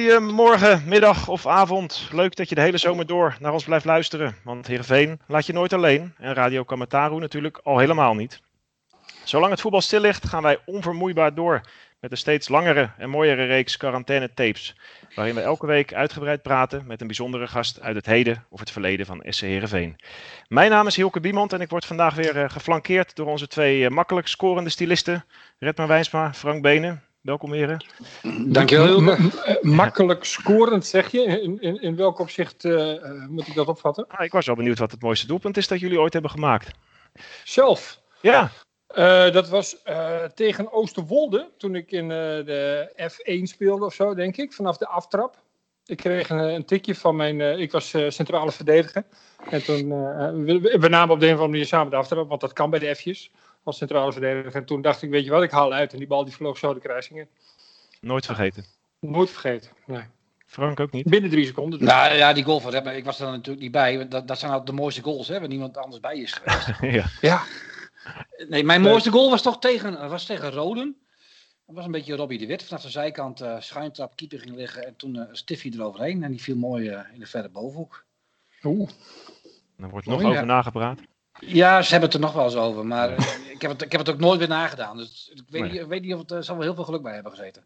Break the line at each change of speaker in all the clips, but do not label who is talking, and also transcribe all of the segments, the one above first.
Goedemorgen, middag of avond. Leuk dat je de hele zomer door naar ons blijft luisteren. Want Heerenveen laat je nooit alleen. En Radio Kamataru natuurlijk al helemaal niet. Zolang het voetbal stil ligt, gaan wij onvermoeibaar door met een steeds langere en mooiere reeks quarantaine-tapes. Waarin we elke week uitgebreid praten met een bijzondere gast uit het heden of het verleden van SC Heerenveen. Mijn naam is Hilke Biemond en ik word vandaag weer geflankeerd door onze twee makkelijk scorende stylisten. Redmar Wijnsma, Frank Benen. Welkom heren.
Dankjewel Hilke. Makkelijk scorend zeg je? In welk opzicht moet ik dat opvatten?
Ik was wel benieuwd wat het mooiste doelpunt is dat jullie ooit hebben gemaakt.
Zelf?
Ja.
Dat was tegen Oosterwolde toen ik in de F1 speelde of zo, denk ik. Vanaf de aftrap. Ik kreeg een tikje van ik was centrale verdediger. En toen, we namen op de een of andere manier samen de aftrap, want dat kan bij de F'jes. Als centrale verdediger. En toen dacht ik, weet je wat, ik haal uit. En die bal die vloog zo de kruising in.
Nooit vergeten.
Nooit vergeten, nee.
Frank ook niet?
Binnen 3 seconden. Dus.
Nou ja, die goal van Redmar, ik was er natuurlijk niet bij. Dat zijn altijd de mooiste goals, hè, waar niemand anders bij is geweest.
Ja.
Nee, mijn mooiste goal was toch tegen Roden. Dat was een beetje Robbie de Wit. Vanaf de zijkant schuintrap, keeper ging liggen. En toen Stiffy eroverheen. En die viel mooi in de verre bovenhoek.
Oeh.
Er wordt nog over nagepraat.
Ja, ze hebben het er nog wel eens over. Maar ik heb het ook nooit weer nagedaan. Dus ik weet niet of het zal wel heel veel geluk bij hebben gezeten.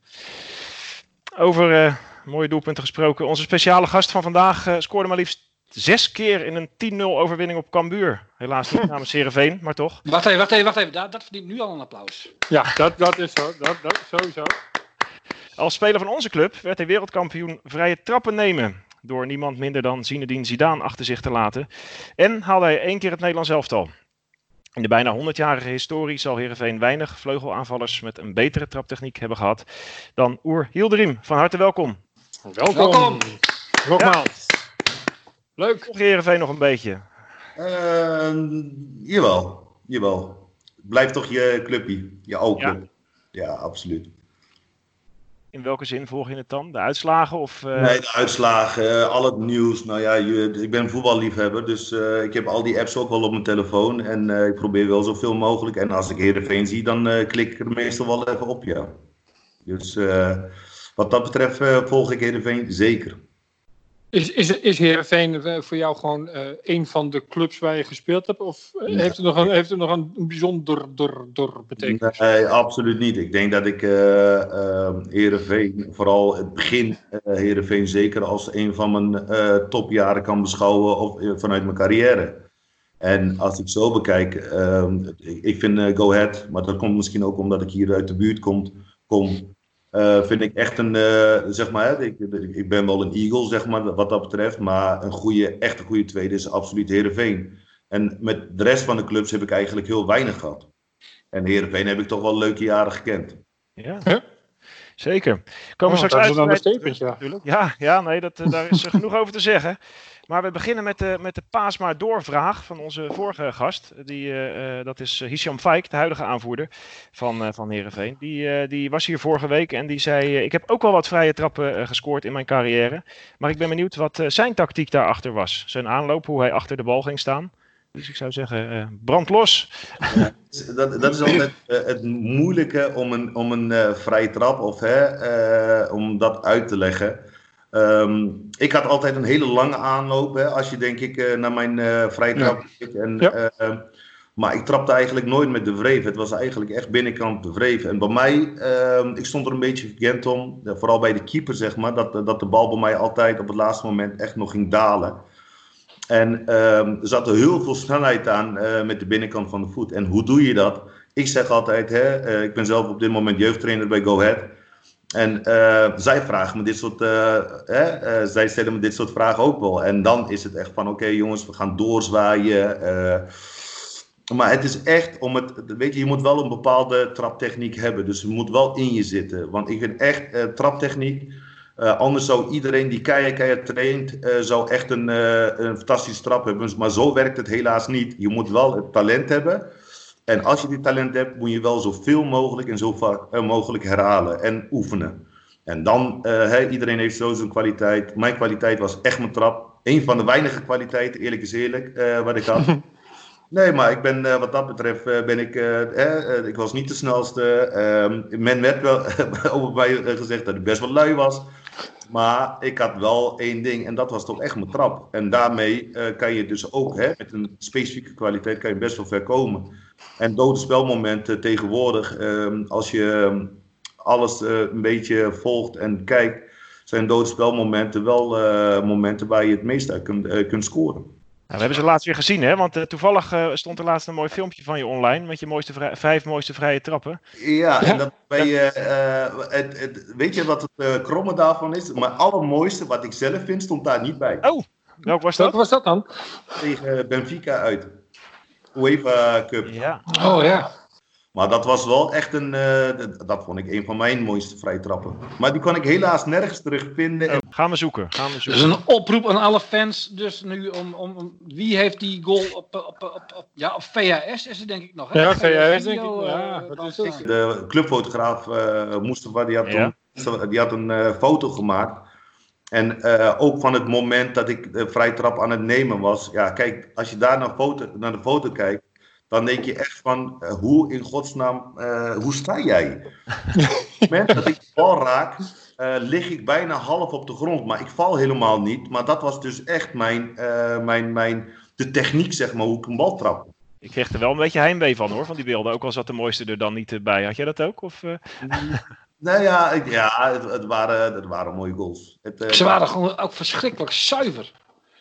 Over mooie doelpunten gesproken. Onze speciale gast van vandaag scoorde maar liefst 6 keer in een 10-0 overwinning op Cambuur. Helaas niet namens Heerenveen, maar toch.
Wacht even. Dat verdient nu al een applaus.
Ja, dat is zo. Dat sowieso.
Als speler van onze club werd hij wereldkampioen vrije trappen nemen. Door niemand minder dan Zinedine Zidane achter zich te laten. En haalde hij 1 keer het Nederlands elftal. In de bijna 100-jarige historie zal Heerenveen weinig vleugelaanvallers met een betere traptechniek hebben gehad dan Oer Hilderiem. Van harte welkom.
Welkom. Nogmaals. Ja. Leuk.
Volg Heerenveen nog een beetje?
Jawel. Blijf toch je clubje, je oude club. Ja, absoluut.
In welke zin volg je het dan? De uitslagen? Of,
Nee, de uitslagen, al het nieuws. Nou ja, ik ben voetballiefhebber, dus ik heb al die apps ook wel op mijn telefoon. En ik probeer wel zoveel mogelijk. En als ik Heerenveen zie, dan klik ik er meestal wel even op, ja. Dus wat dat betreft volg ik Heerenveen zeker.
Is Heerenveen voor jou gewoon een van de clubs waar je gespeeld hebt? Of heeft het nog een bijzonder betekenis?
Nee, absoluut niet. Ik denk dat ik Heerenveen, vooral het begin Heerenveen zeker als een van mijn topjaren kan beschouwen vanuit mijn carrière. En als ik zo bekijk, ik vind Go Ahead, maar dat komt misschien ook omdat ik hier uit de buurt kom. Vind ik echt zeg maar, ik ben wel een Eagle, zeg maar, wat dat betreft. Maar echt een goede tweede is absoluut Heerenveen. En met de rest van de clubs heb ik eigenlijk heel weinig gehad. En Heerenveen heb ik toch wel leuke jaren gekend.
Ja, zeker. Komen we straks uit.
Dat is een statement,
ja. Ja, nee, daar is genoeg over te zeggen. Maar we beginnen met de paas maar doorvraag van onze vorige gast. Dat is Hisham Faik, de huidige aanvoerder van Heerenveen. Die was hier vorige week en die zei... ik heb ook wel wat vrije trappen gescoord in mijn carrière. Maar ik ben benieuwd wat zijn tactiek daarachter was. Zijn aanloop, hoe hij achter de bal ging staan. Dus ik zou zeggen, brand los.
Ja, dat is altijd het moeilijke om een vrije trap om dat uit te leggen. Ik had altijd een hele lange aanloop, als je denk ik naar mijn vrije trap kijkt. Maar ik trapte eigenlijk nooit met de wreef. Het was eigenlijk echt binnenkant de wreef. En bij mij, ik stond er een beetje verkend om, vooral bij de keeper zeg maar, dat de bal bij mij altijd op het laatste moment echt nog ging dalen. En er zat er heel veel snelheid aan met de binnenkant van de voet. En hoe doe je dat? Ik zeg altijd, ik ben zelf op dit moment jeugdtrainer bij Go Ahead. En zij vragen me dit soort, zij stellen me dit soort vragen ook wel. En dan is het echt van, oké, jongens, we gaan doorzwaaien. Maar het is echt weet je moet wel een bepaalde traptechniek hebben. Dus het moet wel in je zitten. Want ik vind echt traptechniek. Anders zou iedereen die keihard traint, zou echt een fantastische trap hebben. Maar zo werkt het helaas niet. Je moet wel het talent hebben. En als je die talent hebt, moet je wel zoveel mogelijk en zo vaak mogelijk herhalen en oefenen. En dan, iedereen heeft zo zijn kwaliteit. Mijn kwaliteit was echt mijn trap. Een van de weinige kwaliteiten, eerlijk is eerlijk, wat ik had. Nee, maar ik ben, wat dat betreft, ik was niet de snelste. Men werd wel over mij gezegd dat ik best wel lui was. Maar ik had wel één ding en dat was toch echt mijn trap. En daarmee kan je dus ook, met een specifieke kwaliteit, kan je best wel ver komen. En dode spelmomenten tegenwoordig, als je alles een beetje volgt en kijkt, zijn dode spelmomenten wel momenten waar je het meest uit kunt scoren.
Nou, we hebben ze laatst weer gezien, hè? Want toevallig stond er laatst een mooi filmpje van je online met je 5 mooiste vrije trappen.
Ja, en dat weet je wat het kromme daarvan is? Maar het allermooiste wat ik zelf vind, stond daar niet bij.
Oh, welk was dat?
Wat was dat dan?
Tegen Benfica uit. UEFA Cup.
Ja.
Oh ja.
Maar dat was wel echt dat vond ik een van mijn mooiste vrije trappen. Maar die kon ik helaas nergens terugvinden.
Gaan we zoeken.
Dus een oproep aan alle fans dus nu om wie heeft die goal op VHS is het denk ik nog. Hè?
Ja, VHS denk
Video,
ik. Ja, dat is het.
De clubfotograaf Mustafa, die had een foto gemaakt. En ook van het moment dat ik de vrije trap aan het nemen was. Ja, kijk, als je daar naar de foto kijkt, dan denk je echt van, hoe in godsnaam, hoe sta jij? Op het moment dat ik de bal raak, lig ik bijna half op de grond. Maar ik val helemaal niet. Maar dat was dus echt de techniek, zeg maar, hoe ik een bal trap.
Ik kreeg er wel een beetje heimwee van die beelden. Ook al zat de mooiste er dan niet bij. Had jij dat ook? Of,
Nou ja, het waren mooie goals.
Ze waren gewoon ook verschrikkelijk zuiver.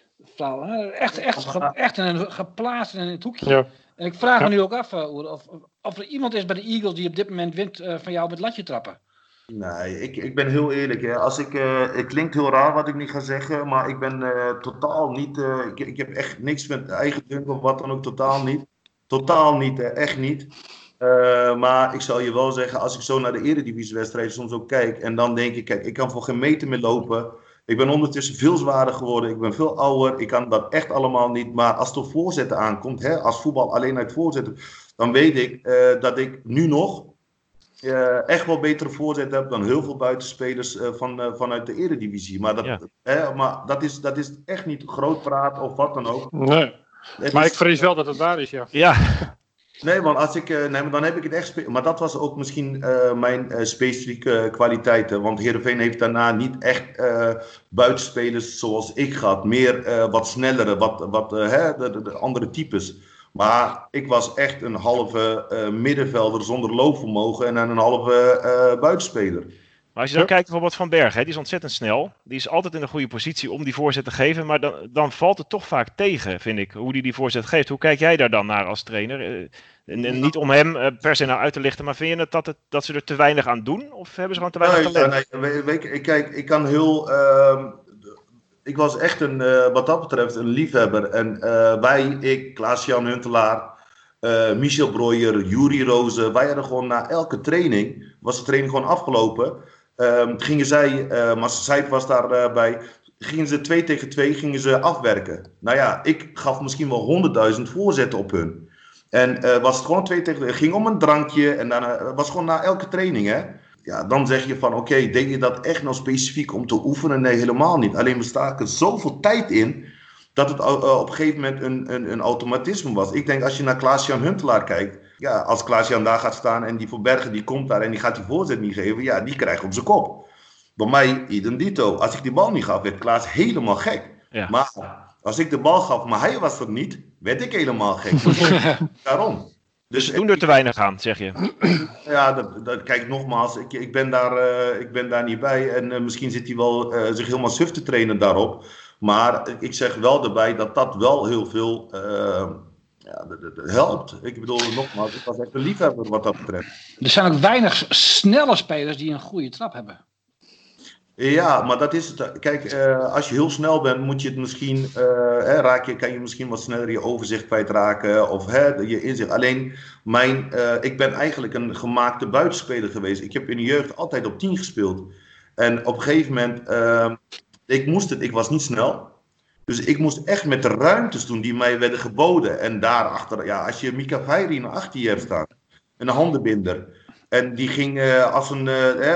Echt geplaatst in het hoekje. Ja. En ik vraag me nu ook af of er iemand is bij de Eagles die op dit moment wint van jou met latje trappen.
Nee, ik ben heel eerlijk. Hè. Het klinkt heel raar wat ik nu ga zeggen, maar ik ben totaal niet... ik heb echt niks met eigen dunk of wat dan ook, totaal niet. Totaal niet, echt niet. Maar ik zal je wel zeggen, als ik zo naar de eredivisiewedstrijden soms ook kijk, en dan denk ik, kijk, ik kan voor geen meter meer lopen. Ik ben ondertussen veel zwaarder geworden, ik ben veel ouder, ik kan dat echt allemaal niet. Maar als het op voorzetten aankomt, als voetbal alleen uit voorzetten, dan weet ik dat ik nu nog echt wel betere voorzetten heb dan heel veel buitenspelers vanuit de eredivisie. Maar dat is echt niet groot praat of wat dan ook.
Nee, maar ik vrees wel dat het waar is, ja.
Ja.
Nee, want dan heb ik het echt... Maar dat was ook misschien mijn specifieke kwaliteiten. Want Heerenveen heeft daarna niet echt buitenspelers zoals ik gehad. Meer wat snellere, de andere types. Maar ik was echt een halve middenvelder zonder loopvermogen en een halve buitenspeler.
Maar als je dan kijkt bijvoorbeeld Van Bergen, die is ontzettend snel. Die is altijd in een goede positie om die voorzet te geven. Maar dan valt het toch vaak tegen, vind ik, hoe die voorzet geeft. Hoe kijk jij daar dan naar als trainer? En niet om hem per se naar uit te lichten, maar vind je dat ze er te weinig aan doen? Of hebben ze gewoon te weinig talent?
Nee, kijk, ik kan heel... ik was echt wat dat betreft een liefhebber. En Klaas-Jan Huntelaar, Michel Breuer, Juri Rozen, wij hadden gewoon na elke training, was de training gewoon afgelopen, gingen zij, Marcel Seip was daarbij, gingen ze 2 tegen 2 gingen ze afwerken. Nou ja, ik gaf misschien wel 100.000 voorzetten op hun. En was het gewoon 2 tegen 2, ging om een drankje en dan was gewoon na elke training, hè. Ja, dan zeg je van oké, denk je dat echt nou specifiek om te oefenen? Nee, helemaal niet. Alleen we staken zoveel tijd in dat het op een gegeven moment een automatisme was. Ik denk als je naar Klaas-Jan Huntelaar kijkt, ja, als Klaas-Jan daar gaat staan en die Van Bergen die komt daar en die gaat die voorzet niet geven, ja, die krijgt op zijn kop. Bij mij idem dito. Als ik die bal niet gaf, werd Klaas helemaal gek. Ja. Maar als ik de bal gaf, maar hij was er niet, werd ik helemaal gek. Daarom.
Dus ze doen er te weinig aan, zeg je?
Ja, kijk nogmaals, ik ben daar niet bij. En misschien zit hij wel zich helemaal suf te trainen daarop. Maar ik zeg wel erbij dat wel heel veel helpt. Ik bedoel, nogmaals, ik was echt een liefhebber wat dat betreft.
Er zijn ook weinig snelle spelers die een goede trap hebben.
Ja, maar dat is het. Kijk, als je heel snel bent, moet je het misschien, kan je misschien wat sneller je overzicht kwijtraken of je inzicht. Alleen, ik ben eigenlijk een gemaakte buitenspeler geweest. Ik heb in de jeugd altijd op 10 gespeeld. En op een gegeven moment, ik was niet snel. Dus ik moest echt met de ruimtes doen die mij werden geboden. En daarachter, ja, als je Mika Feyenoord achter je hebt staan, een handenbinder. En die ging als een...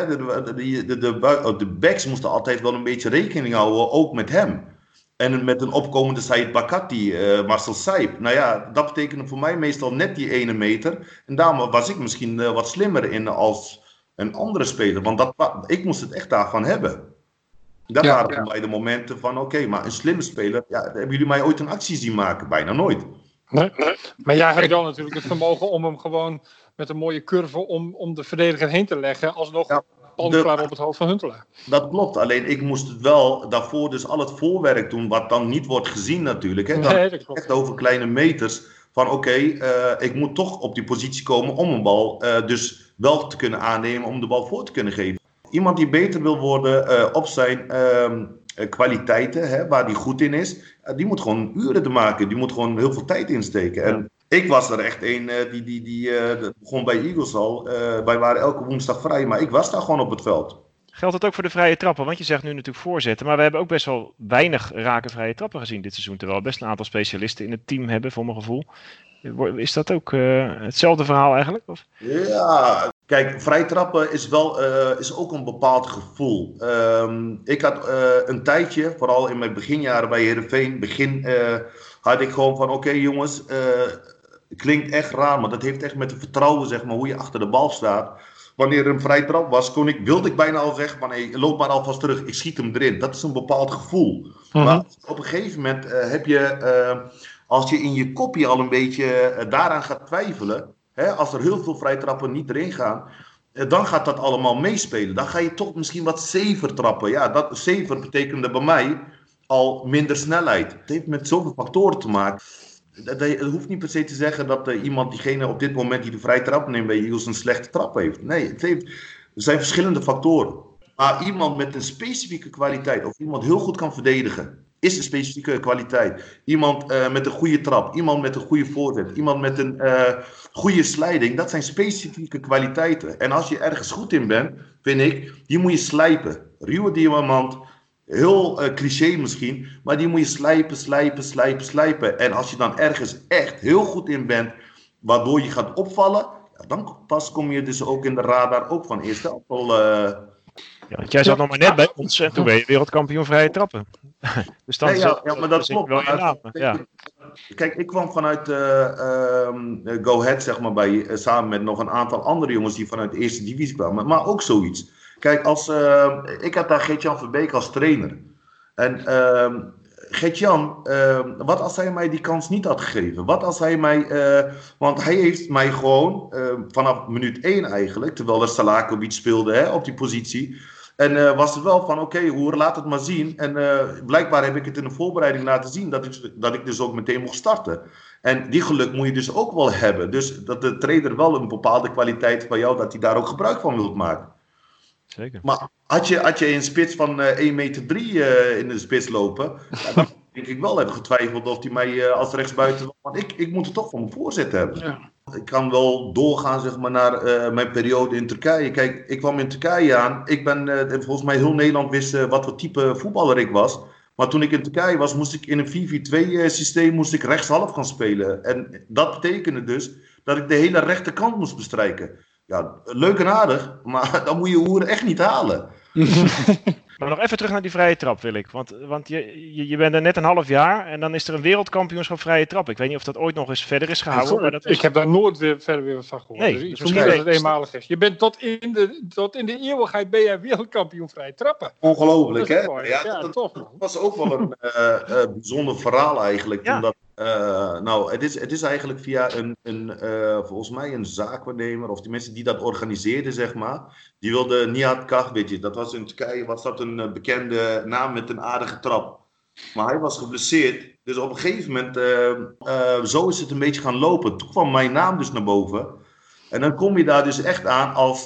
de backs moesten altijd wel een beetje rekening houden, ook met hem. En met een opkomende Said Bakati, Marcel Seip. Nou ja, dat betekende voor mij meestal net die 1 meter. En daarom was ik misschien wat slimmer in als een andere speler. Want ik moest het echt daarvan hebben. Dat waren voor mij de momenten van, oké, maar een slimme speler, hebben jullie mij ooit een actie zien maken? Bijna nooit.
Nee. Maar jij hebt wel natuurlijk het vermogen om hem gewoon met een mooie curve om de verdediger heen te leggen, alsnog klaar op het hoofd van Huntelaar.
Dat klopt, alleen ik moest het wel daarvoor dus al het voorwerk doen, wat dan niet wordt gezien natuurlijk. Hè? Dan
dat klopt.
Echt over kleine meters van oké, ik moet toch op die positie komen om een bal dus wel te kunnen aannemen, om de bal voor te kunnen geven. Iemand die beter wil worden op zijn kwaliteiten, waar die goed in is, die moet gewoon uren te maken. Die moet gewoon heel veel tijd insteken. En ik was er echt een die begon bij Eagles al. Wij waren elke woensdag vrij, maar ik was daar gewoon op het veld.
Geldt het ook voor de vrije trappen? Want je zegt nu natuurlijk voorzetten, maar we hebben ook best wel weinig rake vrije trappen gezien dit seizoen. Terwijl we best een aantal specialisten in het team hebben, voor mijn gevoel. Is dat ook hetzelfde verhaal eigenlijk? Of?
Ja, kijk, vrij trappen is ook een bepaald gevoel. Ik had een tijdje, vooral in mijn beginjaren bij Heerenveen, had ik gewoon van oké, jongens, klinkt echt raar, maar dat heeft echt met het vertrouwen, zeg maar, hoe je achter de bal staat. Wanneer er een vrij trap was, wilde ik bijna al zeggen, maar nee, loop maar alvast terug, ik schiet hem erin. Dat is een bepaald gevoel. Maar op een gegeven moment heb je, als je in je kopje al een beetje daaraan gaat twijfelen, als er heel veel vrij trappen niet erin gaan, dan gaat dat allemaal meespelen. Dan ga je toch misschien wat safer trappen. Ja, dat safer betekende bij mij al minder snelheid. Het heeft met zoveel factoren te maken. Het hoeft niet per se te zeggen dat diegene op dit moment die de vrije trap neemt bij Eagles een slechte trap heeft. Nee, er zijn verschillende factoren. Maar iemand met een specifieke kwaliteit, of iemand heel goed kan verdedigen, is een specifieke kwaliteit. Iemand met een goede trap, iemand met een goede voorzet, iemand met een goede sliding, dat zijn specifieke kwaliteiten. En als je ergens goed in bent, vind ik, die moet je slijpen. Ruwe diamant. Heel cliché misschien, maar die moet je slijpen. En als je dan ergens echt heel goed in bent, waardoor je gaat opvallen, dan pas kom je dus ook in de radar ook van eerste elftal.
Want jij zat nog maar net bij ons en toen ben je wereldkampioen vrije trappen. Dus dan
maar dat klopt.
Wel je naam.
Kijk, ik kwam vanuit Go Ahead, zeg maar, samen met nog een aantal andere jongens die vanuit de eerste divisie kwamen, maar ook zoiets. Kijk, ik had daar Gert-Jan Verbeek als trainer. En Gert-Jan, wat als hij mij die kans niet had gegeven? Wat als hij mij... want hij heeft mij gewoon, vanaf minuut 1 eigenlijk, terwijl er Salakovic speelde op die positie. En was er wel van, oké, laat het maar zien. En blijkbaar heb ik het in de voorbereiding laten zien dat ik dus ook meteen mocht starten. En die geluk moet je dus ook wel hebben. Dus dat de trainer wel een bepaalde kwaliteit van jou, dat hij daar ook gebruik van wilt maken.
Zeker.
Maar had je een spits van 1,3 meter in de spits lopen, dan denk ik wel hebben getwijfeld of hij mij als rechtsbuiten... Want ik moet het toch van mijn voorzet hebben. Ja. Ik kan wel doorgaan, zeg maar, naar mijn periode in Turkije. Kijk, ik kwam in Turkije aan. Volgens mij heel Nederland wist wat voor type voetballer ik was. Maar toen ik in Turkije was, moest ik in een 4-4-2 systeem rechtshalf gaan spelen. En dat betekende dus dat ik de hele rechterkant moest bestrijken. Ja, leuk en aardig, maar dan moet je hoeren echt niet halen.
Maar nog even terug naar die vrije trap wil ik. Want je bent er net een half jaar en dan is er een wereldkampioenschap vrije trap. Ik weet niet of dat ooit nog eens verder is gehouden. Maar
ik heb daar nooit verder wat van gehoord.
Nee,
dus misschien dat het eenmalig is. Je bent tot in de eeuwigheid ben jij wereldkampioen vrije trappen.
Ongelooflijk, hè?
Dat
was ook wel een bijzonder verhaal eigenlijk. Ja. Omdat, het is eigenlijk via volgens mij een zaakwaarnemer, of die mensen die dat organiseerden, zeg maar. Die wilden Nihat Kahveci. Dat was in Turkije, was dat een bekende naam met een aardige trap. Maar hij was geblesseerd. Dus op een gegeven moment, zo is het een beetje gaan lopen. Toen kwam mijn naam dus naar boven. En dan kom je daar dus echt aan als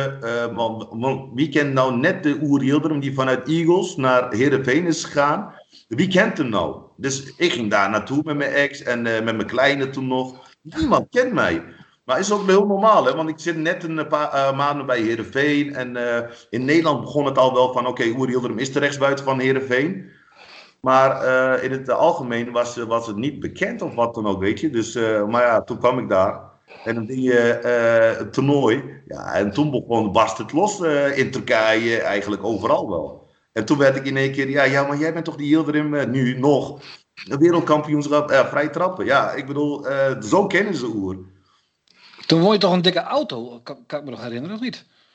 want wie kent nou net de Uri Yildirim die vanuit Eagles naar Heerenveen is gegaan? Wie kent hem nou? Dus ik ging daar naartoe met mijn ex en met mijn kleine toen nog. Niemand kent mij. Maar is ook heel normaal, hè? Want ik zit net een paar maanden bij Heerenveen. En in Nederland begon het al wel van, oké, Uri Yildirim is de rechtsbuiten van Heerenveen. Maar in het algemeen was het niet bekend of wat dan ook, weet je. Dus, maar ja, toen kwam ik daar. En dan deed je het toernooi. Ja, en toen barst het los in Turkije, eigenlijk overal wel. En toen werd ik in één keer, ja, maar jij bent toch die Yildirim nu nog. Een wereldkampioenschap, vrij trappen. Ja, ik bedoel, zo kennen ze Oer.
Toen won je toch een dikke auto, kan ik me nog herinneren, of niet?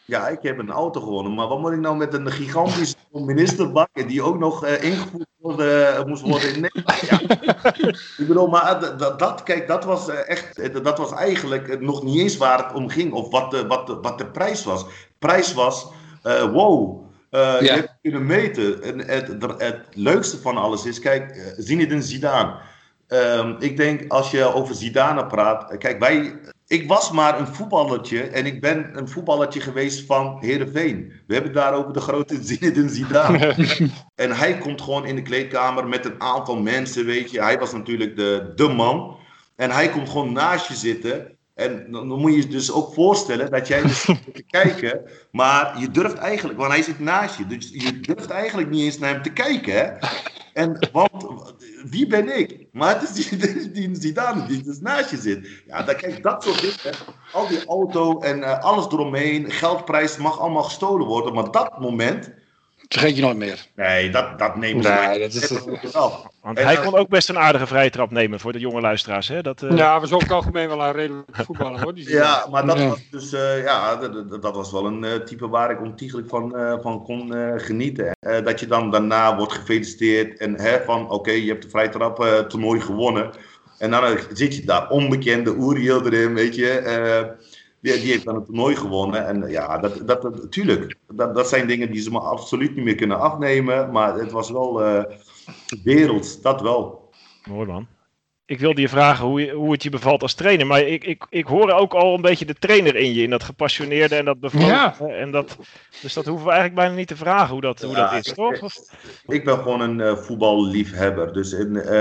Ja, ik heb een auto gewonnen, maar wat moet ik nou met een gigantische ministerbak die ook nog ingevoerd moest worden in Nederland? Ja. Ik bedoel, maar dat was dat was eigenlijk nog niet eens waar het om ging of wat de prijs was. Prijs was, wow, je hebt het kunnen meten. En het leukste van alles is, kijk, Zinedine Zidane. Ik denk, als je over Zidane praat, kijk, ik was maar een voetballertje en ik ben een voetballertje geweest van Heerenveen. We hebben het daar over de grote Zinedine Zidane. En hij komt gewoon in de kleedkamer met een aantal mensen, weet je. Hij was natuurlijk de man. En hij komt gewoon naast je zitten. En dan moet je je dus ook voorstellen dat jij dus zit te kijken. Maar je durft eigenlijk, want hij zit naast je. Dus je durft eigenlijk niet eens naar hem te kijken, hè. Want wie ben ik? Maar het is die Zidane die dus naast je zit. Ja, kijk, dat soort dingen. Al die auto en alles eromheen. Geldprijs mag allemaal gestolen worden. Maar dat moment...
Vergeet je nooit meer.
Nee, dat neemt ze af.
Want hij kon ook best een aardige vrije trap nemen voor de jonge luisteraars. Hè?
Ja, was over het algemeen wel een redelijk voetballer, hoor.
Ja, maar dat was dus... dat was wel een type waar ik ontiegelijk van kon genieten. Dat je dan daarna wordt gefeliciteerd. En van, oké, je hebt de vrije trap toernooi gewonnen. En dan zit je daar, onbekende Uriel erin, weet je... Die heeft dan het toernooi gewonnen. En ja, natuurlijk. Dat zijn dingen die ze me absoluut niet meer kunnen afnemen. Maar het was wel wereld, dat wel.
Mooi man. Ik wilde je vragen hoe het je bevalt als trainer. Maar ik hoor ook al een beetje de trainer in je. In dat gepassioneerde en dat bevalt.
Ja.
Dus dat hoeven we eigenlijk bijna niet te vragen hoe dat is, toch?
Ik ben gewoon een voetballiefhebber. Dus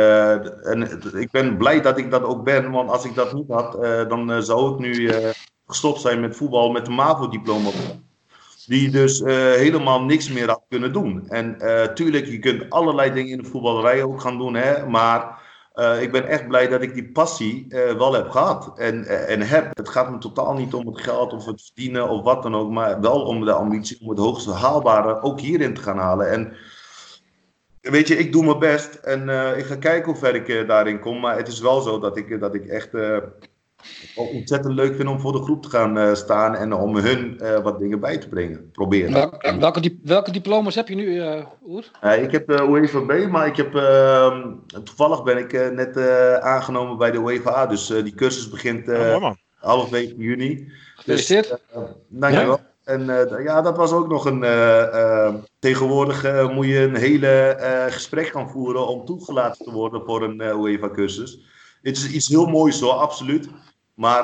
ik ben blij dat ik dat ook ben. Want als ik dat niet had, dan zou ik nu... gestopt zijn met voetbal met een MAVO-diploma. Die dus helemaal niks meer had kunnen doen. En tuurlijk, je kunt allerlei dingen in de voetballerij ook gaan doen. Hè, maar ik ben echt blij dat ik die passie wel heb gehad. En heb. Het gaat me totaal niet om het geld of het verdienen of wat dan ook. Maar wel om de ambitie om het hoogste haalbare ook hierin te gaan halen. En weet je, ik doe mijn best. En ik ga kijken hoe ver ik daarin kom. Maar het is wel zo dat ik echt... ontzettend leuk vind om voor de groep te gaan staan en om hun wat dingen bij te brengen. Proberen.
Welke diploma's heb je nu, Oer?
Ik heb de UEFA B, maar ik heb, toevallig ben ik net aangenomen bij de UEFA. Dus die cursus begint half juni.
Gefeliciteerd.
Dus, dankjewel. Ja? En dat was ook nog een... tegenwoordig moet je een hele gesprek gaan voeren om toegelaten te worden voor een UEFA-cursus. Het is iets heel moois hoor, absoluut. Maar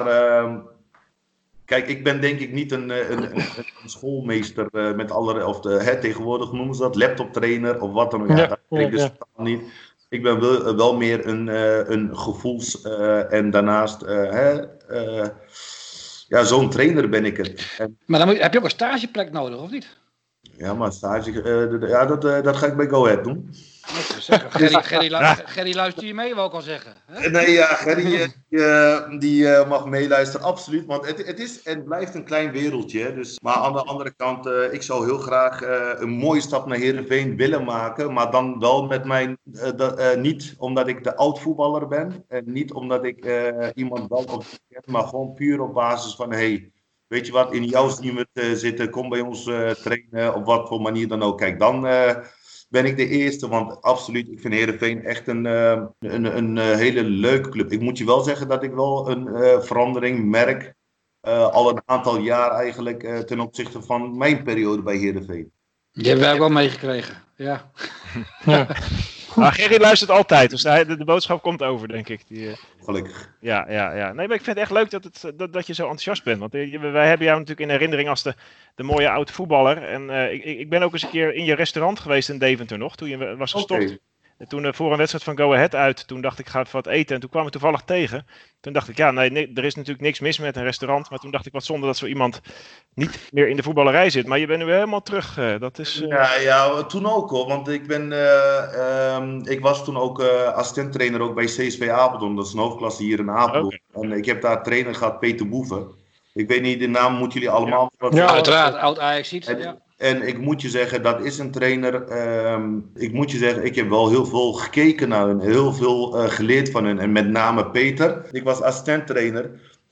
kijk, ik ben denk ik niet een schoolmeester met alle... tegenwoordig noemen ze dat laptoptrainer of wat dan ook. Ja, dat ben ik dus totaal niet. Ik ben wel meer een gevoels... en daarnaast... zo'n trainer ben ik het.
Maar dan heb je ook een stageplek nodig, of niet?
Ja, maar stage... dat ga ik bij Go Ahead doen.
Gerry luister je mee, wou ik al zeggen. Hè?
Nee, ja, Gerry die mag meeluisteren, absoluut. Want het is en blijft een klein wereldje. Hè, dus, maar aan de andere kant, ik zou heel graag een mooie stap naar Heerenveen willen maken. Maar dan wel met mijn, niet omdat ik de oud-voetballer ben. En niet omdat ik iemand wel op ken, maar gewoon puur op basis van... Hey, weet je wat, in jouw team zitten, kom bij ons trainen, op wat voor manier dan ook. Kijk, dan... ben ik de eerste, want absoluut, ik vind Heerenveen echt een hele leuke club. Ik moet je wel zeggen dat ik wel een verandering merk, al een aantal jaar eigenlijk, ten opzichte van mijn periode bij Heerenveen.
Die hebben wij ook wel meegekregen, ja.
Maar Gerry luistert altijd, dus de boodschap komt over, denk ik.
Gelukkig.
Ja. Nee, maar ik vind het echt leuk dat je zo enthousiast bent. Want wij hebben jou natuurlijk in herinnering als de mooie oud voetballer. En ik ben ook eens een keer in je restaurant geweest in Deventer nog, toen je was gestopt. Okay. Toen voor een wedstrijd van Go Ahead uit, toen dacht ik, ga even wat eten. En toen kwam ik toevallig tegen. Toen dacht ik, er is natuurlijk niks mis met een restaurant. Maar toen dacht ik, wat zonde dat zo iemand niet meer in de voetballerij zit. Maar je bent nu weer helemaal terug. Dat is...
Ja, toen ook hoor. Want ik was toen ook assistenttrainer ook bij CSV Apeldoorn. Dat is een hoofdklasse hier in Apeldoorn. Okay. En ik heb daar trainer gehad, Peter Boeven. Ik weet niet, de naam moeten jullie allemaal...
Ja, uiteraard. Oud-Ajaxiet, ja.
En ik moet je zeggen, dat is een trainer. Ik moet je zeggen, ik heb wel heel veel gekeken naar hen. Heel veel geleerd van hen. En met name Peter. Ik was assistent-trainer.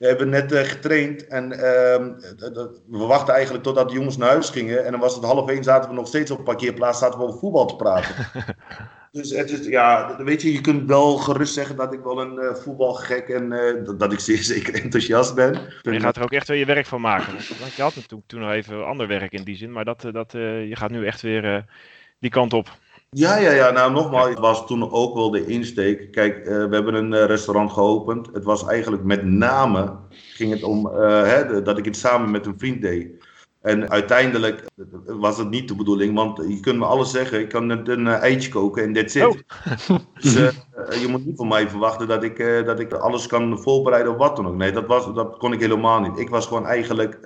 We hebben net getraind en we wachten eigenlijk totdat de jongens naar huis gingen. En dan was het 12:30, zaten we nog steeds op een parkeerplaats, zaten we over voetbal te praten. Dus het is, ja, weet je kunt wel gerust zeggen dat ik wel een voetbalgek en dat ik zeer zeker enthousiast ben.
Je gaat er ook echt weer je werk van maken. Want je had toen nog even ander werk in die zin, maar je gaat nu echt weer die kant op.
Ja, nou nogmaals, het was toen ook wel de insteek. Kijk, we hebben een restaurant geopend. Het was eigenlijk met name, ging het om dat ik het samen met een vriend deed. En uiteindelijk was het niet de bedoeling, want je kunt me alles zeggen. Ik kan een eitje koken en that's it. Dus je moet niet van mij verwachten dat ik alles kan voorbereiden of wat dan ook. Nee, dat kon ik helemaal niet. Ik was gewoon eigenlijk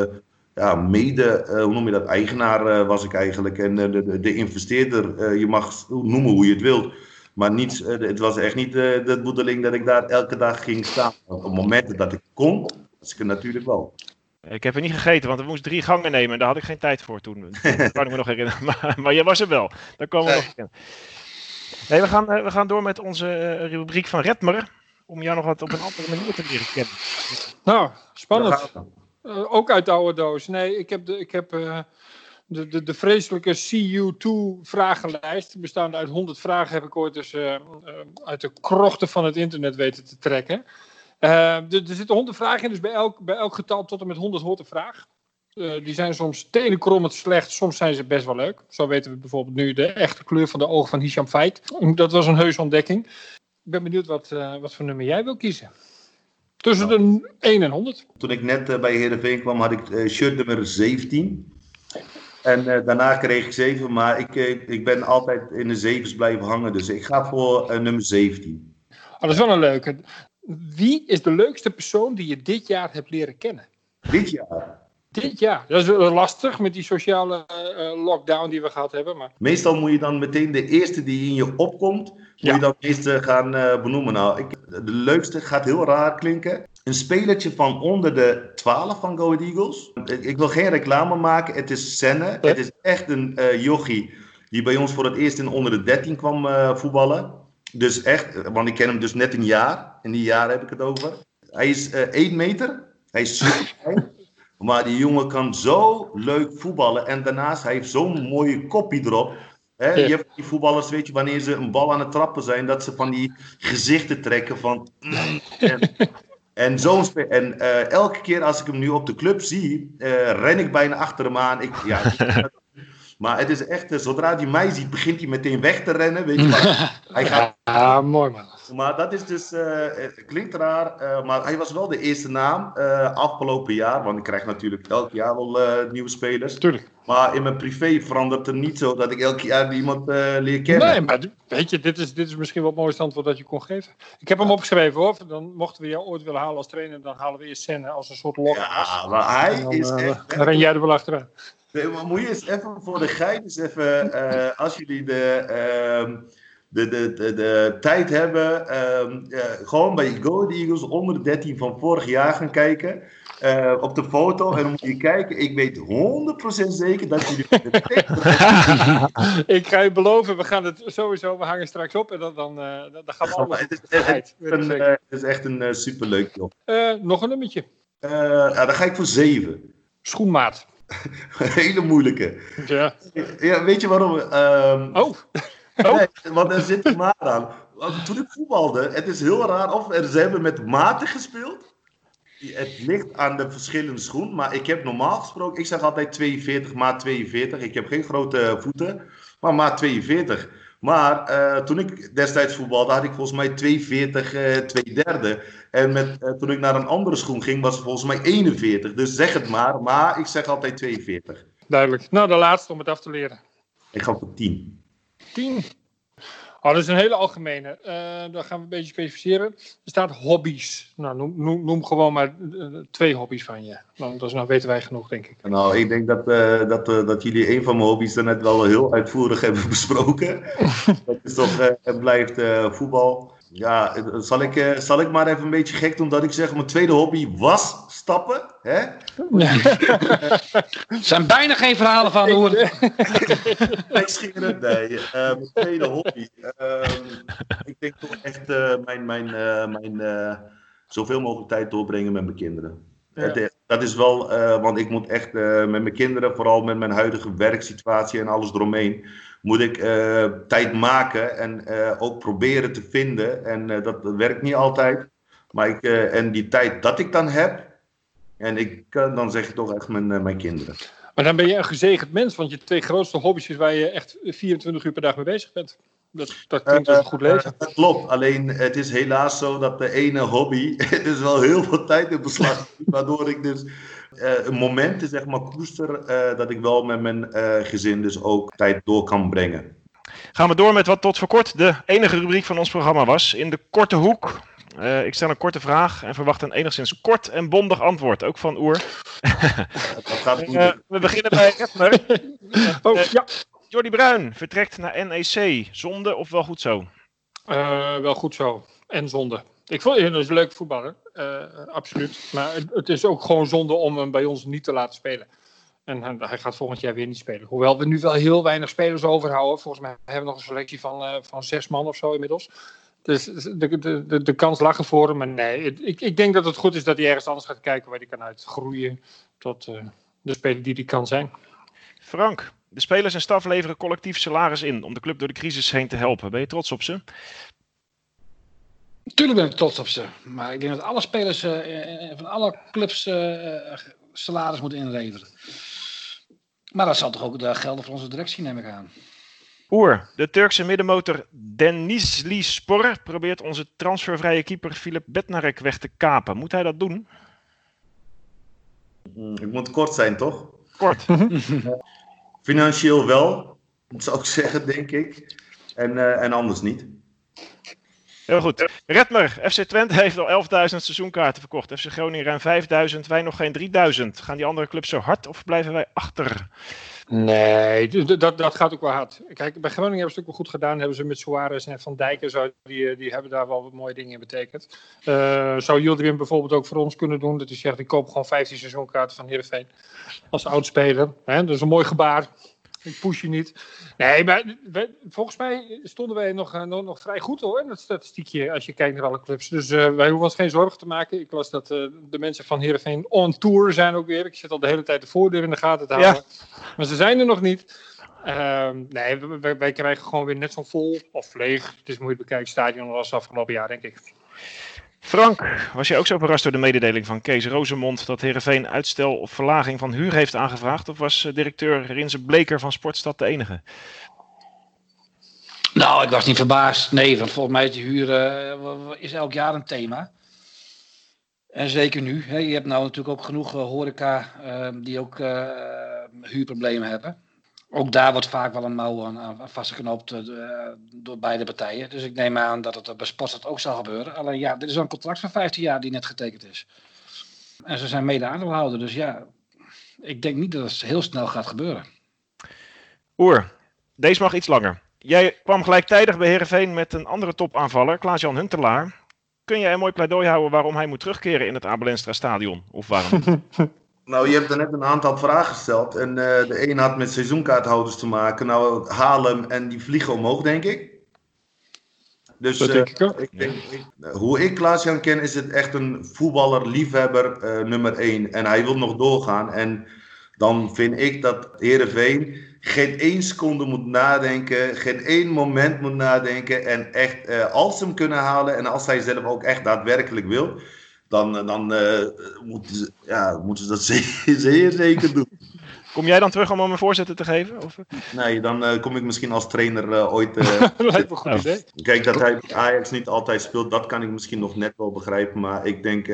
hoe noem je dat, eigenaar was ik eigenlijk. En de investeerder, je mag noemen hoe je het wilt. Maar het was echt niet de bedoeling dat ik daar elke dag ging staan. Op het moment dat ik kon, was ik er natuurlijk wel.
Ik heb er niet gegeten, want we moesten 3 gangen nemen en daar had ik geen tijd voor toen. Dat kan ik me nog herinneren. Maar jij was er wel. Daar komen we nog in. Nee, we gaan door met onze rubriek van Redmer. Om jou nog wat op een andere manier te leren kennen.
Nou, spannend. Ook uit de oude doos. Nee, ik heb de vreselijke CU2 vragenlijst. Bestaande uit 100 vragen heb ik ooit dus uit de krochten van het internet weten te trekken. Er zitten 100 vragen in, dus bij elk getal tot en met 100 hoort een vraag. Die zijn soms tenenkrommend slecht, soms zijn ze best wel leuk. Zo weten we bijvoorbeeld nu de echte kleur van de ogen van Hicham Feit. Dat was een heuse ontdekking. Ik ben benieuwd wat voor nummer jij wil kiezen. Tussen de 1 en 100.
Toen ik net bij Heerenveen kwam, had ik shirt nummer 17. En daarna kreeg ik 7, maar ik ben altijd in de 7's blijven hangen. Dus ik ga voor nummer 17.
Dat is wel een leuke. Wie is de leukste persoon die je dit jaar hebt leren kennen?
Dit jaar?
Dit jaar. Dat is lastig met die sociale lockdown die we gehad hebben. Maar...
Meestal moet je dan meteen de eerste die in je opkomt, moet je dan eerst gaan benoemen. Nou, de leukste gaat heel raar klinken. Een spelertje van onder de 12 van Go Ahead Eagles. Ik wil geen reclame maken. Het is Senne. Het is echt een jochie die bij ons voor het eerst in onder de 13 kwam voetballen. Dus echt, want ik ken hem dus net een jaar. In die jaar heb ik het over. Hij is 1 meter. Hij is super klein. Maar die jongen kan zo leuk voetballen. En daarnaast, hij heeft zo'n mooie koppie erop. Je hebt die voetballers, weet je, wanneer ze een bal aan het trappen zijn, dat ze van die gezichten trekken van... En elke keer als ik hem nu op de club zie, ren ik bijna achter hem aan. Maar het is echt, zodra hij mij ziet, begint hij meteen weg te rennen. Weet je, hij gaat...
mooi man.
Maar dat is dus, het klinkt raar, maar hij was wel de eerste naam afgelopen jaar. Want ik krijg natuurlijk elk jaar wel nieuwe spelers.
Tuurlijk.
Maar in mijn privé verandert het niet zo dat ik elk jaar iemand leer kennen.
Nee, maar weet je, dit is misschien wel het mooiste antwoord dat je kon geven. Ik heb hem opgeschreven hoor. Dan mochten we jou ooit willen halen als trainer, dan halen we eerst Senne als een soort lock.
Ja, maar hij is echt...
Dan ren jij er wel achteraan.
Nee, maar moet je eens even voor de gein eens even, als jullie de tijd hebben, gewoon bij Go Ahead Eagles onder de 13 van vorig jaar gaan kijken. Op de foto en dan moet je kijken. Ik weet 100% zeker dat jullie...
Ik ga je beloven, we gaan het sowieso, we hangen straks op en dan gaan we allemaal...
Het is echt een superleuk job.
Nog een nummertje.
Dan ga ik voor 7.
Schoenmaat.
Een hele moeilijke.
Ja.
Ja, weet je waarom? Nee, want er zit een maat aan. Toen ik voetbalde, het is heel raar, ze hebben met maten gespeeld. Het ligt aan de verschillende schoen, maar ik heb normaal gesproken, ik zeg altijd 42, maat 42. Ik heb geen grote voeten, maar maat 42. Maar toen ik destijds voetbalde, had ik volgens mij 240, 2/3. En toen ik naar een andere schoen ging, was het volgens mij 41. Dus zeg het maar ik zeg altijd 42.
Duidelijk. Nou, de laatste om het af te leren.
Ik ga voor 10.
10. Oh, dat is een hele algemene. Dan gaan we een beetje specificeren. Er staat hobby's. Nou, noem gewoon maar 2 hobby's van je. Nou weten wij genoeg, denk ik.
Nou, ik denk dat jullie een van mijn hobby's daarnet wel heel uitvoerig hebben besproken. Dat is toch en blijft voetbal. Ja, zal ik maar even een beetje gek doen dat ik zeg, mijn tweede hobby was stappen. Hè?
Er zijn bijna geen verhalen van hoor.
Nee, scheren. Nee. Mijn tweede hobby. Ik denk toch echt zoveel mogelijk tijd doorbrengen met mijn kinderen.
Ja.
Dat is wel, want ik moet echt met mijn kinderen, vooral met mijn huidige werksituatie en alles eromheen, moet ik tijd maken en ook proberen te vinden. En dat werkt niet altijd. Maar en die tijd dat ik dan heb, en dan zeg ik toch echt mijn kinderen.
Maar dan ben je een gezegend mens, want je 2 grootste hobby's is waar je echt 24 uur per dag mee bezig bent. Dat klinkt als een goed leven.
Dat klopt, alleen het is helaas zo dat de ene hobby dus wel heel veel tijd in beslag neemt, waardoor ik dus momenten zeg maar koester dat ik wel met mijn gezin dus ook tijd door kan brengen.
Gaan we door met wat tot voor kort de enige rubriek van ons programma was. In de korte hoek. Ik stel een korte vraag en verwacht een enigszins kort en bondig antwoord. Ook van Oer.
Dat gaat goed.
We beginnen bij Redmer.
Ja.
Jordi Bruin vertrekt naar NEC. Zonde of wel goed zo?
Wel goed zo. En zonde. Ik vond hem een leuke voetballer. Absoluut. Maar het is ook gewoon zonde om hem bij ons niet te laten spelen. En hij gaat volgend jaar weer niet spelen. Hoewel we nu wel heel weinig spelers overhouden. Volgens mij hebben we nog een selectie van 6 man of zo inmiddels. Dus de kans lag ervoor hem. Maar nee, ik denk dat het goed is dat hij ergens anders gaat kijken waar hij kan uitgroeien tot de speler die kan zijn.
Frank, de spelers en staf leveren collectief salaris in om de club door de crisis heen te helpen. Ben je trots op ze?
Tuurlijk ben ik trots op ze. Maar ik denk dat alle spelers van alle clubs salaris moeten inleveren. Maar dat zal toch ook gelden voor onze directie, neem ik aan.
Oer, de Turkse middenmotor Denizli Spor probeert onze transfervrije keeper Filip Bednarek weg te kapen. Moet hij dat doen?
Ik moet kort zijn, toch?
Kort.
Financieel wel, zou ik zeggen, denk ik. En anders niet.
Heel goed. Redmer, FC Twente heeft al 11.000 seizoenkaarten verkocht. FC Groningen ruim 5.000, wij nog geen 3.000. Gaan die andere clubs zo hard of blijven wij achter?
Nee, dat gaat ook wel hard. Kijk, bij Groningen hebben ze het ook wel goed gedaan. Hebben ze met Suarez en Van Dijk en zo, die hebben daar wel wat mooie dingen in betekend. Zou Yildirim bijvoorbeeld ook voor ons kunnen doen. Dat hij zegt, ik koop gewoon 15 seizoenkaarten van Heerenveen als oudspeler. Dat is een mooi gebaar. Ik push je niet. Nee, maar volgens mij stonden wij nog vrij goed hoor. In dat statistiekje als je kijkt naar alle clubs. Dus wij hoeven ons geen zorgen te maken. Ik las dat de mensen van Heerenveen on tour zijn ook weer. Ik zit al de hele tijd de voordeur in de gaten te houden. Ja. Maar ze zijn er nog niet. Nee, wij krijgen gewoon weer net zo'n vol of leeg. Het is moeilijk bekijken stadion als afgelopen jaar denk ik.
Frank, was je ook zo verrast door de mededeling van Kees Rozemond dat Heerenveen uitstel of verlaging van huur heeft aangevraagd? Of was directeur Rinse Bleker van Sportstad de enige?
Nou, ik was niet verbaasd. Nee, want volgens mij is die huur is elk jaar een thema. En zeker nu. Hè. Je hebt nou natuurlijk ook genoeg horeca die ook huurproblemen hebben. Ook daar wordt vaak wel een mouw aan vastgeknoopt door beide partijen. Dus ik neem aan dat het bij Sportstad ook zal gebeuren. Alleen ja, dit is een contract van 15 jaar die net getekend is. En ze zijn mede aandeelhouder. Dus ja, ik denk niet dat het heel snel gaat gebeuren.
Oer, deze mag iets langer. Jij kwam gelijktijdig bij Heerenveen met een andere topaanvaller, Klaas-Jan Huntelaar. Kun jij een mooi pleidooi houden waarom hij moet terugkeren in het Abel Enstra stadion? Of waarom niet?
Nou, je hebt er net een aantal vragen gesteld. En de een had met seizoenkaarthouders te maken. Nou, Haarlem en die vliegen omhoog, denk ik. Dus
dat denk ik ook.
Hoe ik Klaas-Jan ken, is het echt een voetballer, liefhebber, nummer 1. En hij wil nog doorgaan. En dan vind ik dat Heerenveen geen 1 seconde moet nadenken. Geen 1 moment moet nadenken. En echt, als ze hem kunnen halen en als hij zelf ook echt daadwerkelijk wil, dan moeten ze dat zeer zeker doen.
Kom jij dan terug om hem een voorzitter te geven? Of?
Nee, dan kom ik misschien als trainer ooit.
Lijkt me een goed idee.
Kijk, dat hij bij Ajax niet altijd speelt, dat kan ik misschien nog net wel begrijpen. Maar ik denk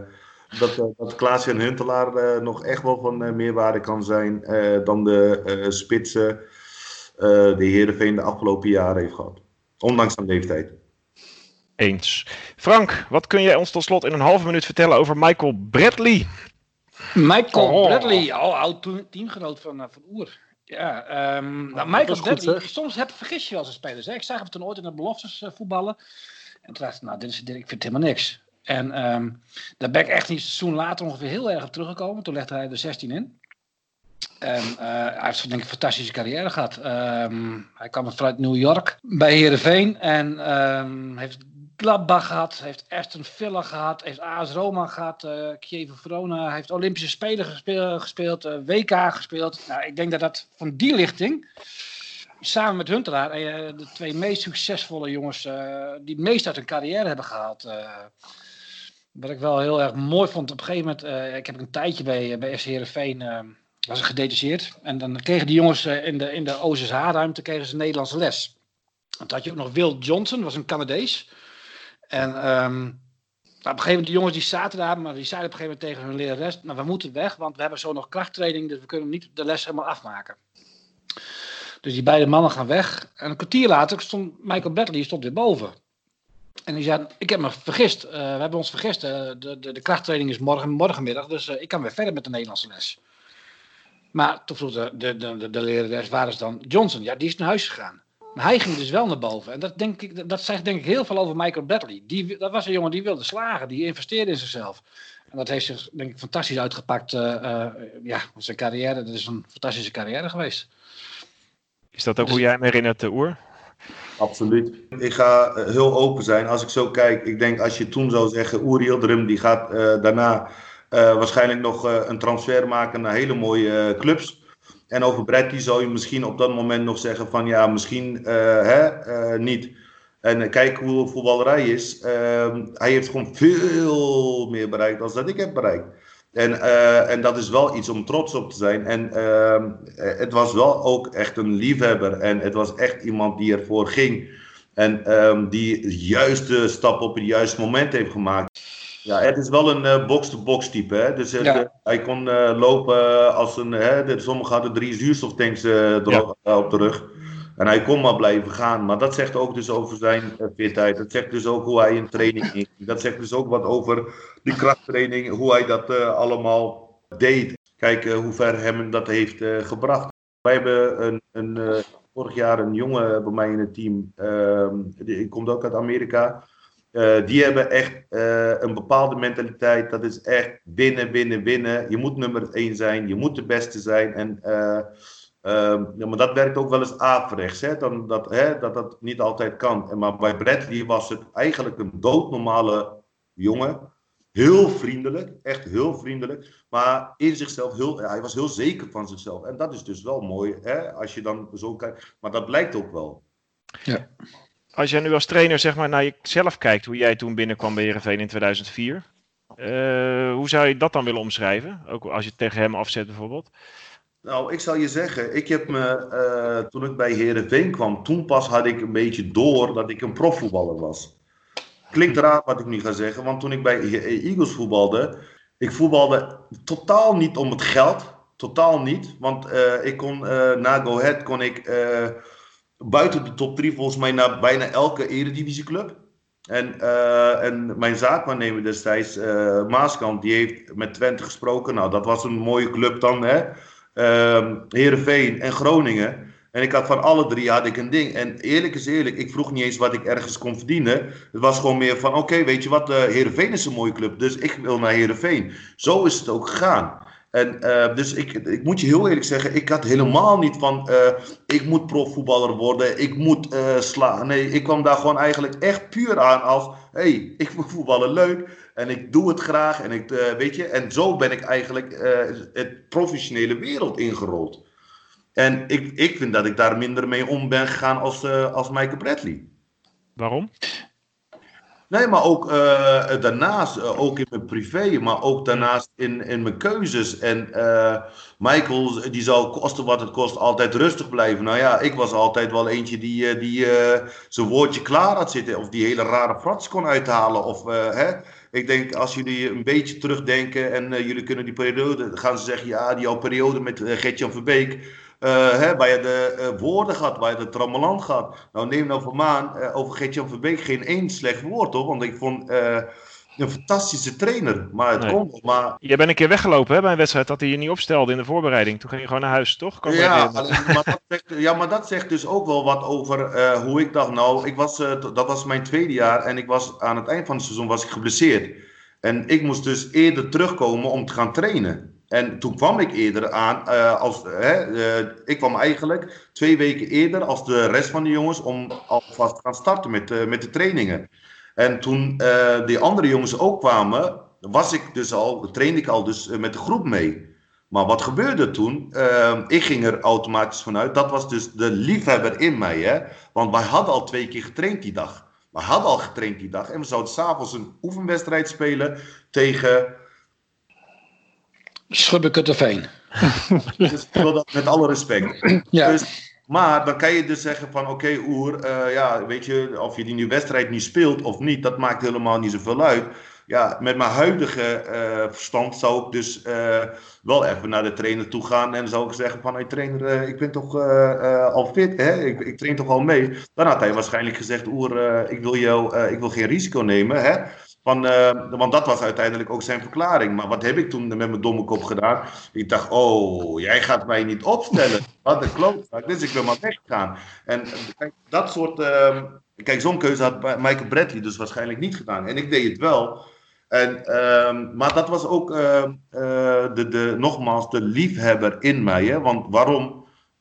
dat Klaas-Jan Huntelaar nog echt wel van meerwaarde kan zijn dan de spitsen die Heerenveen de afgelopen jaren heeft gehad. Ondanks zijn leeftijd.
Eens. Frank, wat kun jij ons tot slot in een halve minuut vertellen over Michael Bradley?
Michael Bradley, oud teamgenoot van Oer. Ja, Michael Bradley, soms vergis je wel zijn spelers. Hè? Ik zag hem toen ooit in de beloftes voetballen. En toen dacht ik, ik vind het helemaal niks. En daar ben ik echt een seizoen later ongeveer heel erg op teruggekomen. Toen legde hij er 16 in. En hij heeft denk ik een fantastische carrière gehad. Hij kwam vanuit New York bij Heerenveen. En heeft Gladbach gehad, heeft Aston Villa gehad, heeft AS Roma gehad, Kiev Verona, heeft Olympische Spelen gespeeld, WK gespeeld. Nou, ik denk dat van die lichting, samen met Huntelaar, de 2 meest succesvolle jongens die het meest uit hun carrière hebben gehaald. Wat ik wel heel erg mooi vond, op een gegeven moment, ik heb een tijdje bij FC Heerenveen, was ik gedetacheerd. En dan kregen die jongens in de OSSH-ruimte kregen ze Nederlandse les. Want dan had je ook nog Will Johnson, was een Canadees. En op een gegeven moment, de jongens die zaten daar, maar die zeiden op een gegeven moment tegen hun lerares, nou, we moeten weg, want we hebben zo nog krachttraining, dus we kunnen niet de les helemaal afmaken. Dus die beide mannen gaan weg. En een kwartier later stond Michael Bradley weer boven. En die zei, ik heb me vergist, we hebben ons vergist, de krachttraining is morgenmiddag, dus ik kan weer verder met de Nederlandse les. Maar toen vroeg de lerares, waar is dan Johnson? Ja, die is naar huis gegaan. Maar hij ging dus wel naar boven. En dat zegt denk ik heel veel over Michael Bradley. Dat was een jongen die wilde slagen. Die investeerde in zichzelf. En dat heeft zich denk ik fantastisch uitgepakt. Zijn carrière. Dat is een fantastische carrière geweest.
Is dat ook hoe jij hem herinnert, Oer?
Absoluut. Ik ga heel open zijn. Als ik zo kijk, ik denk als je toen zou zeggen, Oer Yildirim die gaat daarna waarschijnlijk nog een transfer maken naar hele mooie clubs. En over Bradley zou je misschien op dat moment nog zeggen van ja, misschien niet. En kijk hoe voetballerij is. Hij heeft gewoon veel meer bereikt dan dat ik heb bereikt. En dat is wel iets om trots op te zijn. En het was wel ook echt een liefhebber. En het was echt iemand die ervoor ging. En die de juiste stap op het juiste moment heeft gemaakt. Ja, het is wel een box-to-box type. Hè? Dus hij kon lopen als een... sommigen hadden 3 zuurstoftanks op de rug. En hij kon maar blijven gaan. Maar dat zegt ook dus over zijn fitheid. Dat zegt dus ook hoe hij in training ging. Dat zegt dus ook wat over die krachttraining. Hoe hij dat allemaal deed. Kijk hoe ver hem dat heeft gebracht. Wij hebben vorig jaar een jongen bij mij in het team. Die komt ook uit Amerika. Die hebben echt een bepaalde mentaliteit. Dat is echt winnen. Je moet nummer 1 zijn. Je moet de beste zijn. En... maar dat werkt ook wel eens averechts, hè? Dat niet altijd kan. Maar bij Bradley was het eigenlijk een doodnormale jongen. Heel vriendelijk, echt heel vriendelijk. Maar in zichzelf, hij was heel zeker van zichzelf. En dat is dus wel mooi, hè? Als je dan zo kijkt. Maar dat blijkt ook wel.
Ja. Als jij nu als trainer zeg maar naar jezelf kijkt, hoe jij toen binnenkwam bij Heerenveen in 2004. Hoe zou je dat dan willen omschrijven? Ook als je het tegen hem afzet bijvoorbeeld.
Nou, ik zal je zeggen, ik heb me, toen ik bij Heerenveen kwam, toen pas had ik een beetje door dat ik een profvoetballer was. Klinkt raar wat ik nu ga zeggen, want toen ik bij Eagles voetbalde, ik voetbalde totaal niet om het geld, totaal niet. Want ik kon, na Go Ahead kon ik buiten de top 3 volgens mij naar bijna elke eredivisieclub. En mijn zaakwaarnemer destijds, Maaskant, die heeft met Twente gesproken. Nou, dat was een mooie club dan, hè. Heerenveen en Groningen. En ik had van alle 3 had ik een ding. En eerlijk is eerlijk, ik vroeg niet eens wat ik ergens kon verdienen. Het was gewoon meer van, oké, weet je wat, Heerenveen is een mooie club, dus ik wil naar Heerenveen. Zo is het ook gegaan. En dus ik moet je heel eerlijk zeggen, ik had helemaal niet van, ik moet profvoetballer worden, ik moet slaan. Nee, ik kwam daar gewoon eigenlijk echt puur aan als, hey, ik vind voetballen leuk. En ik doe het graag. En, weet je, en zo ben ik eigenlijk het professionele wereld ingerold. En ik vind dat ik daar minder mee om ben gegaan als Michael Bradley.
Waarom?
Nee, maar ook daarnaast, ook in mijn privé, maar ook daarnaast in mijn keuzes. En Michael, die zou kosten wat het kost, altijd rustig blijven. Nou ja, ik was altijd wel eentje die zijn woordje klaar had zitten. Of die hele rare frats kon uithalen. Of, ik denk, als jullie een beetje terugdenken en jullie kunnen die periode, gaan ze zeggen, ja, die jouw periode met Gert-Jan Verbeek. Waar je de woorden gaat, waar je de trammeland gaat. Nou, neem nou van maan over Gert-Jan Verbeek geen één slecht woord, hoor. Want ik vond een fantastische trainer. Maar het komt. Maar...
Jij bent een keer weggelopen, hè, bij een wedstrijd dat hij je niet opstelde in de voorbereiding. Toen ging je gewoon naar huis, toch?
Maar dat zegt dus ook wel wat over hoe ik dacht. Nou, dat was mijn 2e jaar en ik was aan het eind van het seizoen was ik geblesseerd. En ik moest dus eerder terugkomen om te gaan trainen. En toen kwam ik eerder aan, ik kwam eigenlijk 2 weken eerder als de rest van de jongens om alvast te gaan starten met de trainingen. En toen die andere jongens ook kwamen, trainde ik al dus met de groep mee. Maar wat gebeurde toen? Ik ging er automatisch vanuit. Dat was dus de liefhebber in mij. Hè? Want wij hadden al 2 keer getraind die dag. En we zouden 's avonds een oefenwedstrijd spelen tegen...
Schubbekutteveen.
Dus ik wil dat met alle respect.
Ja.
Dus, maar dan kan je dus zeggen van oké, Oer, weet je, of je die wedstrijd niet speelt of niet, dat maakt helemaal niet zoveel uit. Ja, met mijn huidige verstand zou ik dus wel even naar de trainer toe gaan en zou ik zeggen van hey trainer, ik ben toch al fit, hè? Ik train toch al mee. Dan had hij waarschijnlijk gezegd, Oer, ik wil geen risico nemen, hè? Want dat was uiteindelijk ook zijn verklaring. Maar wat heb ik toen met mijn domme kop gedaan? Ik dacht, jij gaat mij niet opstellen. Wat een klootzak. Dus ik wil maar weggaan. En kijk, dat soort... kijk, zo'n keuze had Michael Bradley dus waarschijnlijk niet gedaan. En ik deed het wel. Maar dat was ook nogmaals de liefhebber in mij. Hè? Want waarom...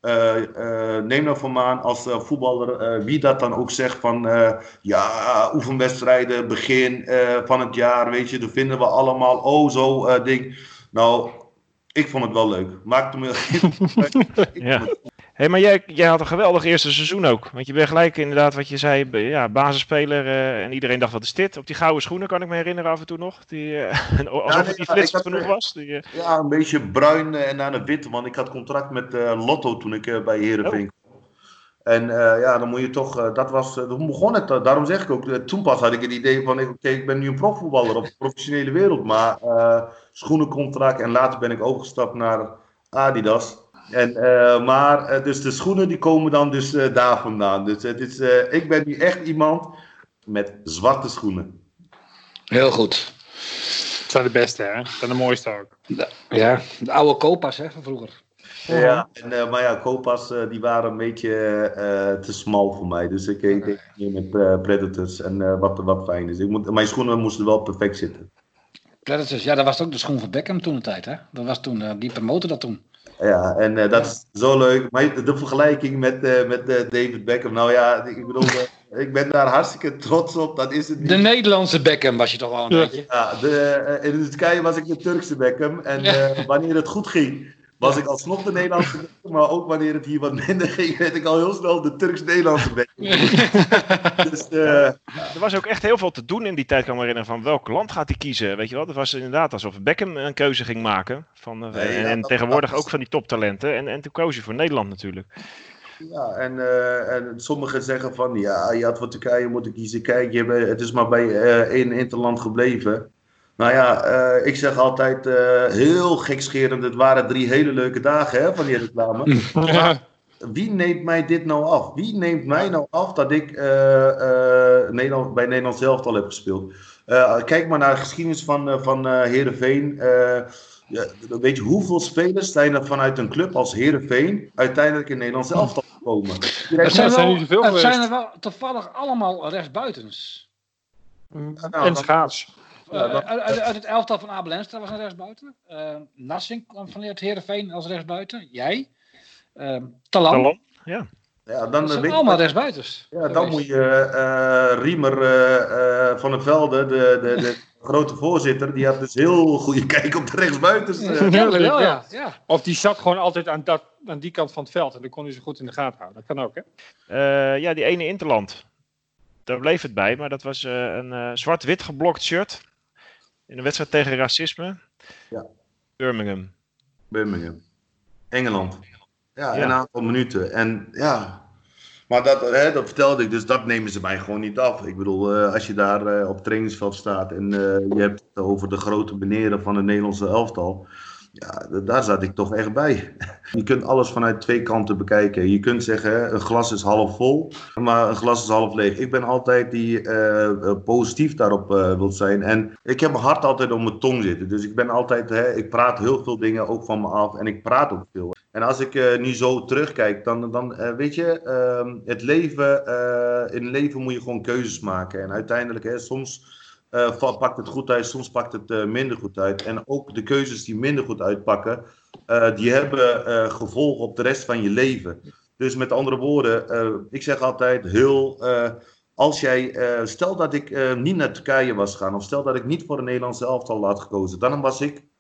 neem nou van me aan als voetballer wie dat dan ook zegt van oefenwedstrijden begin van het jaar, weet je, dat vinden we allemaal zo ding. Nou, ik vond het wel leuk. Maakte me
ja. Hey, maar jij had een geweldig eerste seizoen ook. Want je bent gelijk inderdaad wat je zei, basisspeler en iedereen dacht wat is dit? Op die gouden schoenen kan ik me herinneren af en toe nog. Alsof het die flitsend genoeg was.
Ja, een beetje bruin en aan de wit, want ik had contract met Lotto toen ik bij Heerenveen kwam. En dan moet je toch, toen begon het, daarom zeg ik ook, toen pas had ik het idee van, oké, ik ben nu een profvoetballer op de professionele wereld, maar schoenencontract en later ben ik overgestapt naar Adidas. Dus de schoenen die komen dan dus daar vandaan. Dus ik ben nu echt iemand met zwarte schoenen.
Heel goed.
Het zijn de beste, hè? Het zijn de mooiste ook.
Ja, de oude Copas hè, van vroeger.
Ja, maar Copas die waren een beetje te smal voor mij. Dus ik deed meer met Predators en wat fijn is. Mijn schoenen moesten wel perfect zitten.
Predators, ja, dat was ook de schoen van Beckham toen de tijd, hè? Dat was toen, die promoten dat toen.
Ja, en dat is zo leuk. Maar de vergelijking met David Beckham, nou ja, ik bedoel, ik ben daar hartstikke trots op. Dat is het niet.
De Nederlandse Beckham was je toch wel een beetje?
Ja, in de Turkije was ik de Turkse Beckham. En wanneer het goed ging, was ik alsnog de Nederlandse Beckham. Maar ook wanneer het hier wat minder ging, werd ik al heel snel de Turks-Nederlandse Beckham. Dus,
er was ook echt heel veel te doen in die tijd, kan ik me herinneren, van welk land gaat hij kiezen. Weet je wel, het was inderdaad alsof Beckham een keuze ging maken. En tegenwoordig ook van die toptalenten. En toen koos je voor Nederland natuurlijk.
Ja, en sommigen zeggen van, ja, je had voor Turkije moeten kiezen. Kijk, het is maar bij één interland gebleven. Nou ja, ik zeg altijd heel gekscherend, het waren 3 hele leuke dagen hè, van die reclame. Maar wie neemt mij dit nou af? Wie neemt mij nou af dat ik bij Nederland zelf al heb gespeeld? Kijk maar naar de geschiedenis van Heerenveen. Weet je hoeveel spelers zijn er vanuit een club als Heerenveen uiteindelijk in Nederland zelf gekomen?
Het zijn er wel toevallig allemaal rechtsbuitens.
En schaats.
Uit het elftal van Abel Enstra was een rechtsbuiten. Nassing kwam van het Heerenveen als rechtsbuiten. Jij. Talan.
Ja.
Ja,
dat zijn allemaal rechtsbuitens.
Ja, dan moet je Riemer van der Velde, de grote voorzitter, die had dus heel goede kijk op de rechtsbuitens.
Ja. Of die zat gewoon altijd aan die kant van het veld en dan kon hij ze goed in de gaten houden. Dat kan ook, hè?
Die ene Interland. Daar bleef het bij, maar dat was een zwart-wit geblokt shirt. In een wedstrijd tegen racisme.
Ja.
Birmingham.
Engeland. Ja, een aantal minuten. En ja, maar dat vertelde ik, dus dat nemen ze mij gewoon niet af. Ik bedoel, als je daar op het trainingsveld staat en je hebt het over de grote beneren van het Nederlandse elftal. Ja, daar zat ik toch echt bij. Je kunt alles vanuit 2 kanten bekijken. Je kunt zeggen, een glas is half vol, maar een glas is half leeg. Ik ben altijd die positief daarop wil zijn. En ik heb mijn hart altijd op mijn tong zitten. Dus ik ben altijd, ik praat heel veel dingen ook van me af en ik praat ook veel. En als ik nu zo terugkijk, dan weet je, in het leven moet je gewoon keuzes maken. En uiteindelijk, soms pakt het goed uit, soms pakt het minder goed uit. En ook de keuzes die minder goed uitpakken, die hebben gevolgen op de rest van je leven. Dus met andere woorden, ik zeg altijd heel Als jij, stel dat ik niet naar Turkije was gegaan, of stel dat ik niet voor een Nederlandse elftal had gekozen, dan had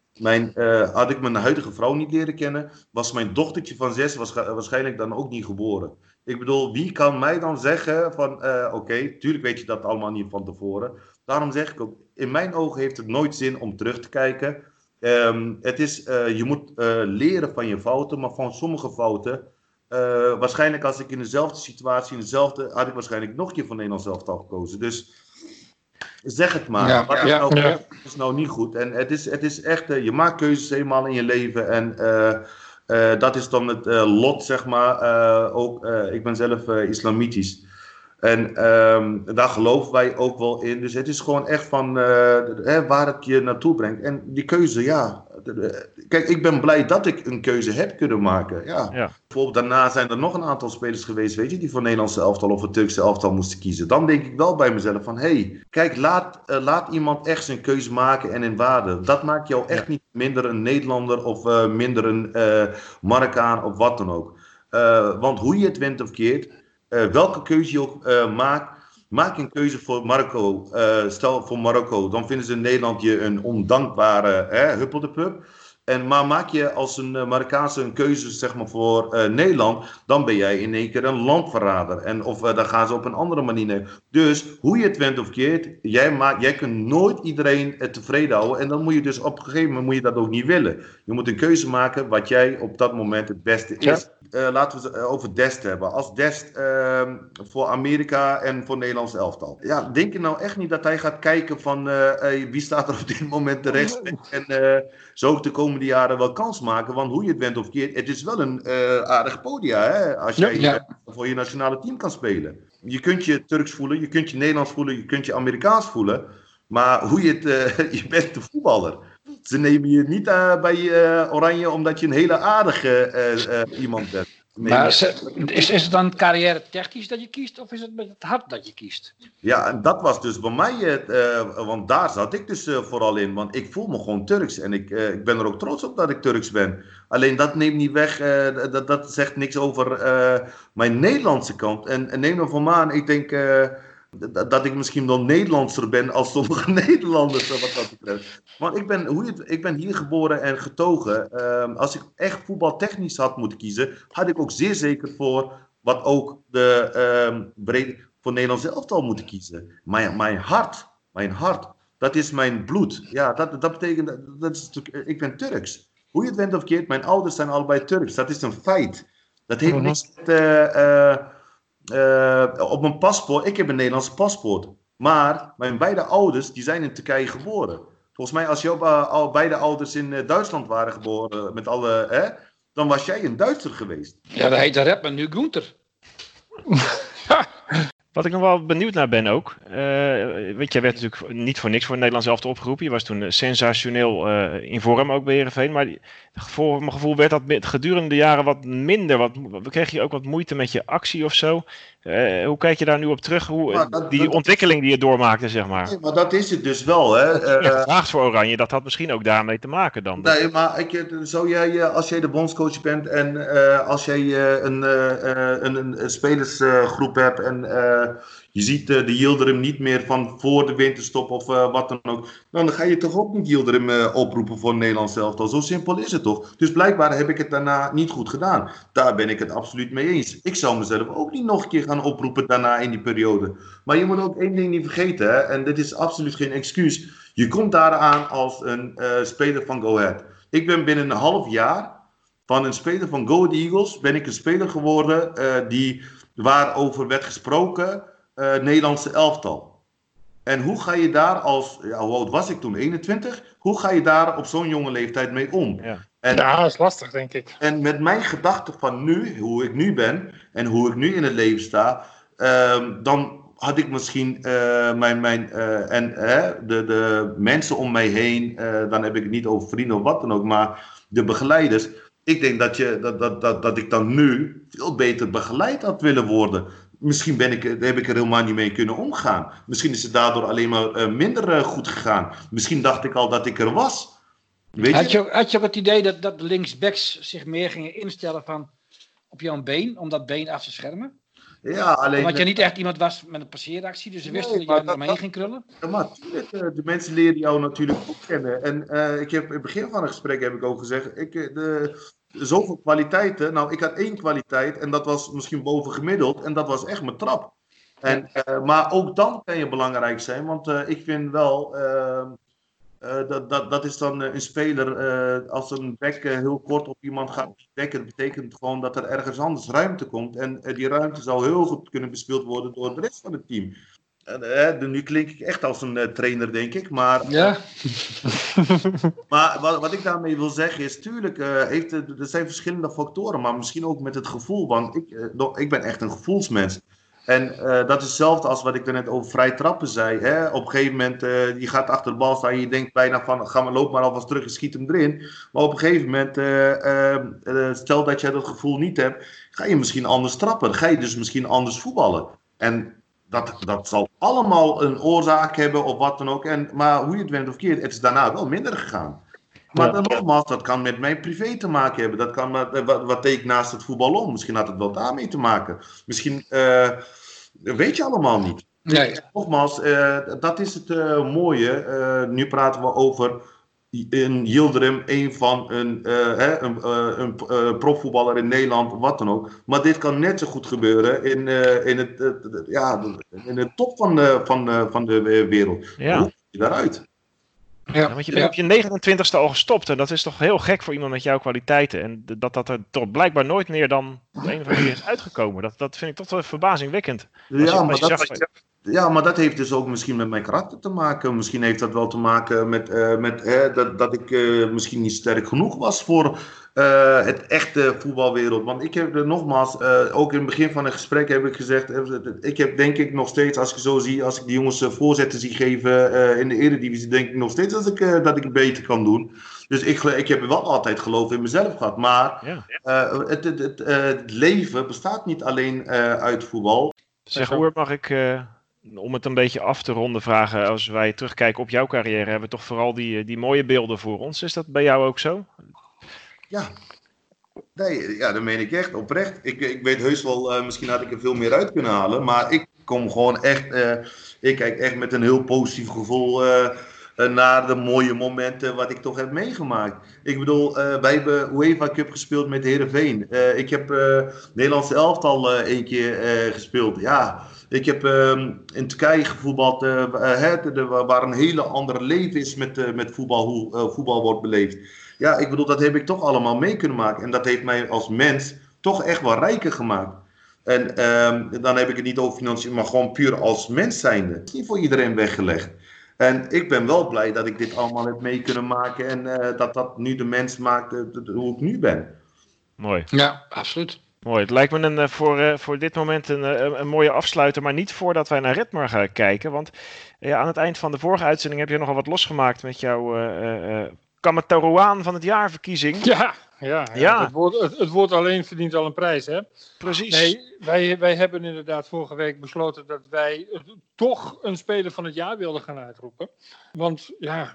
ik mijn huidige vrouw niet leren kennen, was mijn dochtertje van 6 waarschijnlijk dan ook niet geboren. Ik bedoel, wie kan mij dan zeggen van, oké, tuurlijk weet je dat allemaal niet van tevoren. Daarom zeg ik ook, in mijn ogen heeft het nooit zin om terug te kijken. Je moet leren van je fouten, maar van sommige fouten, waarschijnlijk als ik in dezelfde situatie, had ik waarschijnlijk nog een keer voor Nederlands elftal gekozen. Dus zeg het maar. Wat is nou niet goed? En het is echt, je maakt keuzes eenmaal in je leven en dat is dan het lot, zeg maar. Ik ben zelf islamitisch. En daar geloven wij ook wel in. Dus het is gewoon echt van waar het je naartoe brengt. En die keuze, ja. Kijk, ik ben blij dat ik een keuze heb kunnen maken. Ja. Bijvoorbeeld daarna zijn er nog een aantal spelers geweest, weet je, die voor het Nederlandse elftal of het Turkse elftal moesten kiezen. Dan denk ik wel bij mezelf van, kijk, laat iemand echt zijn keuze maken en in waarde. Dat maakt jou echt niet minder een Nederlander of minder een Marokkaan of wat dan ook. Want hoe je het went of keert, welke keuze je ook maak een keuze voor Marokko. Stel voor Marokko, dan vinden ze in Nederland je een ondankbare huppeldepup. Maar maak je als een Marokkaanse een keuze, zeg maar, voor Nederland, dan ben jij in één keer een landverrader. Of dan gaan ze op een andere manier nemen. Dus hoe je het went of keert, jij kunt nooit iedereen tevreden houden. En dan moet je dus op een gegeven moment moet je dat ook niet willen. Je moet een keuze maken wat jij op dat moment het beste is. Laten we het over Dest hebben. Als Dest voor Amerika en voor Nederlands elftal. Ja, denk je nou echt niet dat hij gaat kijken van wie staat er op dit moment terecht en zo de komende jaren wel kans maken. Want hoe je het went of keert, het is wel een aardig podium, hè, als jij voor je nationale team kan spelen. Je kunt je Turks voelen, je kunt je Nederlands voelen, je kunt je Amerikaans voelen. Maar hoe je het, je bent de voetballer. Ze nemen je niet bij Oranje omdat je een hele aardige iemand bent. Nee,
maar is het dan carrière technisch dat je kiest of is het met het hart dat je kiest?
Ja, en dat was dus bij mij, want daar zat ik dus vooral in. Want ik voel me gewoon Turks en ik ben er ook trots op dat ik Turks ben. Alleen dat neemt niet weg, dat zegt niks over mijn Nederlandse kant. En neem nou van me aan, ik denk dat ik misschien wel Nederlandser ben als sommige Nederlanders wat dat betreft. Want ik ben hier geboren en getogen. Als ik echt voetbaltechnisch had moeten kiezen, had ik ook zeer zeker voor wat ook voor Nederlands elftal moeten kiezen. Mijn hart, dat is mijn bloed. Ja, dat betekent, ik ben Turks. Hoe je het went of keert, mijn ouders zijn allebei Turks. Dat is een feit. Dat heeft niks op mijn paspoort. Ik heb een Nederlands paspoort. Maar mijn beide ouders, die zijn in Turkije geboren. Volgens mij, als jouw beide ouders in Duitsland waren geboren, met alle, dan was jij een Duitser geweest.
Ja, dat heet de rapper nu Gunther.
Wat ik nog wel benieuwd naar ben ook. Want jij werd natuurlijk niet voor niks voor het Nederlands elftal opgeroepen. Je was toen sensationeel in vorm ook bij Heerenveen. Maar voor mijn gevoel werd dat gedurende de jaren wat minder. Kreeg je ook wat moeite met je actie of zo? Hoe kijk je daar nu op terug? Die ontwikkeling die je doormaakte, zeg maar.
Nee, maar dat is het dus wel. Hè.
Gevraagd voor Oranje, dat had misschien ook daarmee te maken dan.
Nee, maar als jij de bondscoach bent en als jij een spelersgroep hebt en je ziet de Yildirim niet meer van voor de winterstop of wat dan ook, dan ga je toch ook niet Yildirim oproepen voor een Nederlands elftal. Zo simpel is het toch? Dus blijkbaar heb ik het daarna niet goed gedaan. Daar ben ik het absoluut mee eens. Ik zou mezelf ook niet nog een keer gaan oproepen daarna in die periode. Maar je moet ook één ding niet vergeten, hè? En dit is absoluut geen excuus. Je komt daar aan als een speler van Go Ahead. Ik ben binnen een half jaar van een speler van Go Ahead Eagles ben ik een speler geworden waarover werd gesproken, Nederlandse elftal. En hoe ga je daar hoe oud was ik toen? 21? Hoe ga je daar op zo'n jonge leeftijd mee om?
Ja, dat is lastig, denk ik.
En met mijn gedachten van nu, hoe ik nu ben en hoe ik nu in het leven sta, dan had ik misschien de mensen om mij heen, dan heb ik het niet over vrienden of wat dan ook, maar de begeleiders. Ik denk dat ik dan nu veel beter begeleid had willen worden. Misschien heb ik er helemaal niet mee kunnen omgaan. Misschien is het daardoor alleen maar minder goed gegaan. Misschien dacht ik al dat ik er was.
Had je ook het idee dat de linksbacks zich meer gingen instellen van op jouw been, om dat been af te schermen?
Ja, alleen...
Omdat je niet echt iemand was met een passeeractie, dus ze wisten dat jij er omheen ging krullen.
Ja, maar natuurlijk, de mensen leren jou natuurlijk ook kennen. En ik heb in het begin van het gesprek heb ik ook gezegd, zoveel kwaliteiten. Nou, ik had 1 kwaliteit en dat was misschien bovengemiddeld en dat was echt mijn trap. En, maar ook dan kan je belangrijk zijn, want ik vind wel... dat is dan een speler, als een back heel kort op iemand gaat dekken, betekent gewoon dat er ergens anders ruimte komt. En die ruimte zou heel goed kunnen bespeeld worden door de rest van het team. Nu klink ik echt als een trainer, denk ik. Maar,
Ja.
Maar wat ik daarmee wil zeggen is, tuurlijk, er zijn verschillende factoren, maar misschien ook met het gevoel. Want ik ben echt een gevoelsmens. En dat is hetzelfde als wat ik er net over vrij trappen zei. Hè? Op een gegeven moment, je gaat achter de bal staan en je denkt bijna van, loop maar alvast terug en schiet hem erin. Maar op een gegeven moment, stel dat je dat gevoel niet hebt, ga je misschien anders trappen. Dan ga je dus misschien anders voetballen. En dat zal allemaal een oorzaak hebben of wat dan ook. Maar hoe je het went of keert, het is daarna wel minder gegaan. Maar dan nogmaals, dat kan met mijn privé te maken hebben. Dat kan wat deed ik naast het voetbal om. Misschien had het wel daarmee te maken. Misschien weet je allemaal niet.
Nee.
Nogmaals, dat is het mooie. Nu praten we over een Yildirim, een van een profvoetballer in Nederland, wat dan ook. Maar dit kan net zo goed gebeuren in de top van de wereld.
Ja.
Hoe kom je daaruit?
Ja, want je bent op je 29ste al gestopt en dat is toch heel gek voor iemand met jouw kwaliteiten. En dat er toch blijkbaar nooit meer dan op een of andere manier is uitgekomen. Dat vind ik toch wel verbazingwekkend.
Ja, maar dat heeft dus ook misschien met mijn karakter te maken. Misschien heeft dat wel te maken met dat ik misschien niet sterk genoeg was voor het echte voetbalwereld. Want ik heb nogmaals, ook in het begin van het gesprek heb ik gezegd, ik heb denk ik nog steeds, als ik zo zie, als ik die jongens voorzetten zie geven in de Eredivisie, denk ik nog steeds dat ik het beter kan doen. Dus ik heb wel altijd geloof in mezelf gehad. Maar het leven bestaat niet alleen uit voetbal.
Zeg, Oer, mag ik... om het een beetje af te ronden vragen, als wij terugkijken op jouw carrière, hebben we toch vooral die mooie beelden voor ons. Is dat bij jou ook zo?
Ja. Nee, ja, dat meen ik echt, oprecht. Ik weet heus wel, misschien had ik er veel meer uit kunnen halen, maar ik kom gewoon echt, ik kijk echt met een heel positief gevoel naar de mooie momenten wat ik toch heb meegemaakt. Ik bedoel, wij hebben UEFA Cup gespeeld met Heerenveen. Ik heb Nederlandse elftal 1 keer gespeeld, ja. Ik heb in Turkije gevoetbald, waar een hele andere leven is met voetbal, hoe voetbal wordt beleefd. Ja, ik bedoel, dat heb ik toch allemaal mee kunnen maken. En dat heeft mij als mens toch echt wel rijker gemaakt. En dan heb ik het niet over financiën, maar gewoon puur als mens zijnde. Het is niet voor iedereen weggelegd. En ik ben wel blij dat ik dit allemaal heb mee kunnen maken. En dat nu de mens maakt hoe ik nu ben.
Mooi.
Ja, absoluut.
Mooi. Het lijkt me voor dit moment een mooie afsluiter, maar niet voordat wij naar Ritmar gaan kijken. Want aan het eind van de vorige uitzending heb je nogal wat losgemaakt met jouw Kamatarouaan van het jaar verkiezing.
Ja. Het woord alleen verdient al een prijs, hè?
Precies.
Nee, wij hebben inderdaad vorige week besloten dat wij toch een speler van het jaar wilden gaan uitroepen. Want ja,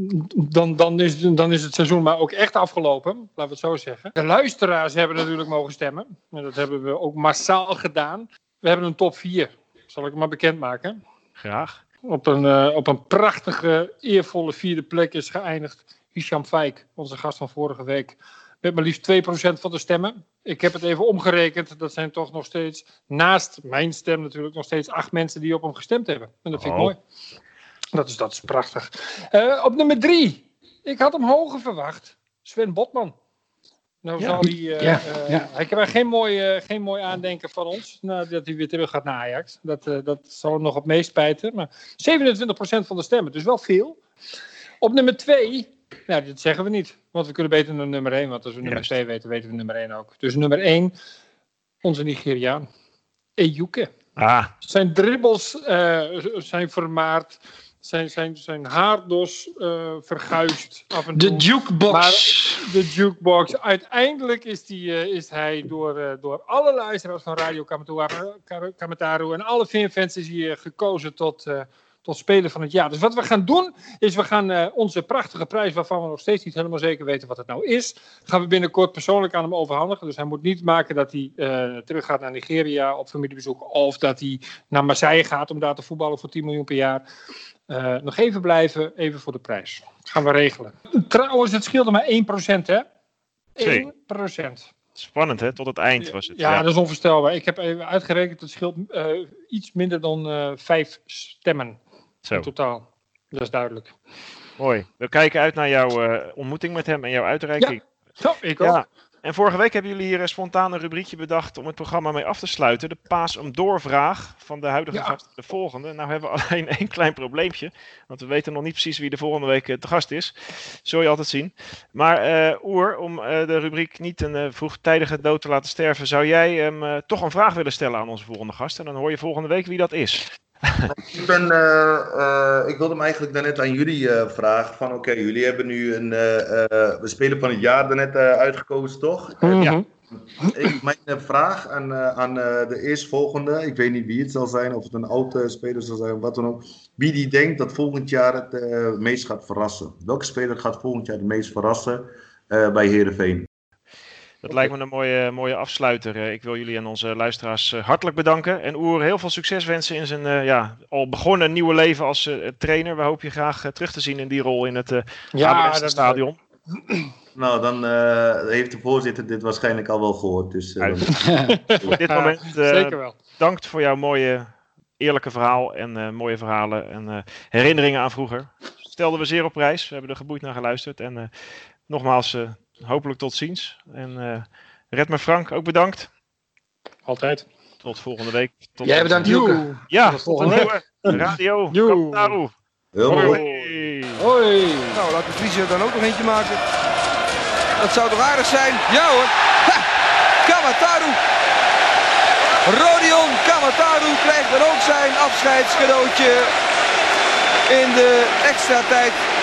dan is het seizoen maar ook echt afgelopen, laten we het zo zeggen. De luisteraars hebben natuurlijk mogen stemmen. En dat hebben we ook massaal gedaan. We hebben een top 4. Zal ik het maar bekendmaken?
Graag.
Op een prachtige, eervolle 4e plek is geëindigd Hicham Fijk, onze gast van vorige week, met maar liefst 2% van de stemmen. Ik heb het even omgerekend. Dat zijn toch nog steeds, naast mijn stem natuurlijk, nog steeds 8 mensen die op hem gestemd hebben. En dat vind ik mooi. Dat is prachtig. Op nummer 3. Ik had hem hoger verwacht. Sven Botman. Nou zal hij krijgt geen mooi aandenken van ons. Dat hij weer terug gaat naar Ajax. Dat zal hem nog op meespijten. Maar 27% van de stemmen. Dus wel veel. Op nummer 2... Nou, dat zeggen we niet. Want we kunnen beter naar nummer 1. Want als we nummer 2 weten, weten we nummer 1 ook. Dus nummer 1, onze Nigeriaan. Ejuke. Zijn dribbels zijn vermaard. Zijn haardos verguisd af en toe.
De jukebox.
Maar de jukebox. Uiteindelijk is hij door alle luisteraars van Radio Kamataru en alle Vinfans is hij gekozen tot tot speler van het jaar. Dus wat we gaan doen, is we gaan onze prachtige prijs, waarvan we nog steeds niet helemaal zeker weten wat het nou is, gaan we binnenkort persoonlijk aan hem overhandigen. Dus hij moet niet maken dat hij terug gaat naar Nigeria op familiebezoek, of dat hij naar Marseille gaat om daar te voetballen voor 10 miljoen per jaar. Nog even blijven, even voor de prijs. Dat gaan we regelen. Trouwens, het scheelde maar 1%, hè? 1%.
Spannend, hè? Tot het eind was het.
Ja, dat is onvoorstelbaar. Ik heb even uitgerekend, het scheelt iets minder dan 5 stemmen in totaal. Dat is duidelijk.
Mooi. We kijken uit naar jouw ontmoeting met hem en jouw uitreiking.
Ja, ik ook.
En vorige week hebben jullie hier spontaan een rubriekje bedacht om het programma mee af te sluiten. De Paas om doorvraag van de huidige gast de volgende. Nou hebben we alleen één klein probleempje. Want we weten nog niet precies wie de volgende week te gast is. Zul je altijd zien. Maar Oer, om de rubriek niet een vroegtijdige dood te laten sterven, zou jij hem toch een vraag willen stellen aan onze volgende gast? En dan hoor je volgende week wie dat is.
Ik wilde hem eigenlijk daarnet aan jullie vragen van oké, jullie hebben nu we speler van het jaar daarnet uitgekozen, toch?
Ja.
Mijn vraag aan de eerstvolgende, ik weet niet wie het zal zijn, of het een oude speler zal zijn, of wat dan ook. Wie die denkt dat volgend jaar het meest gaat verrassen. Welke speler gaat volgend jaar het meest verrassen bij Heerenveen?
Dat lijkt me een mooie afsluiter. Ik wil jullie en onze luisteraars hartelijk bedanken. En Oer, heel veel succes wensen in zijn al begonnen nieuwe leven als trainer. We hopen je graag terug te zien in die rol in het stadion.
Nou, dan heeft de voorzitter dit waarschijnlijk al wel gehoord. Dus,
op dit moment
zeker wel.
Bedankt voor jouw mooie, eerlijke verhaal en mooie verhalen en herinneringen aan vroeger. Stelden we zeer op prijs. We hebben er geboeid naar geluisterd. En nogmaals, hopelijk tot ziens. En Redmer Frank, ook bedankt.
Altijd.
Tot volgende week.
Jij bedankt, Joeke.
Ja, tot een nieuwe Radio Kamataru.
Hoi.
Hoi.
Nou, laat de Vriezer dan ook nog eentje maken. Dat zou toch aardig zijn? Ja hoor. Ha! Kamataru. Rodion Kamataru krijgt dan ook zijn afscheidscadeautje in de extra tijd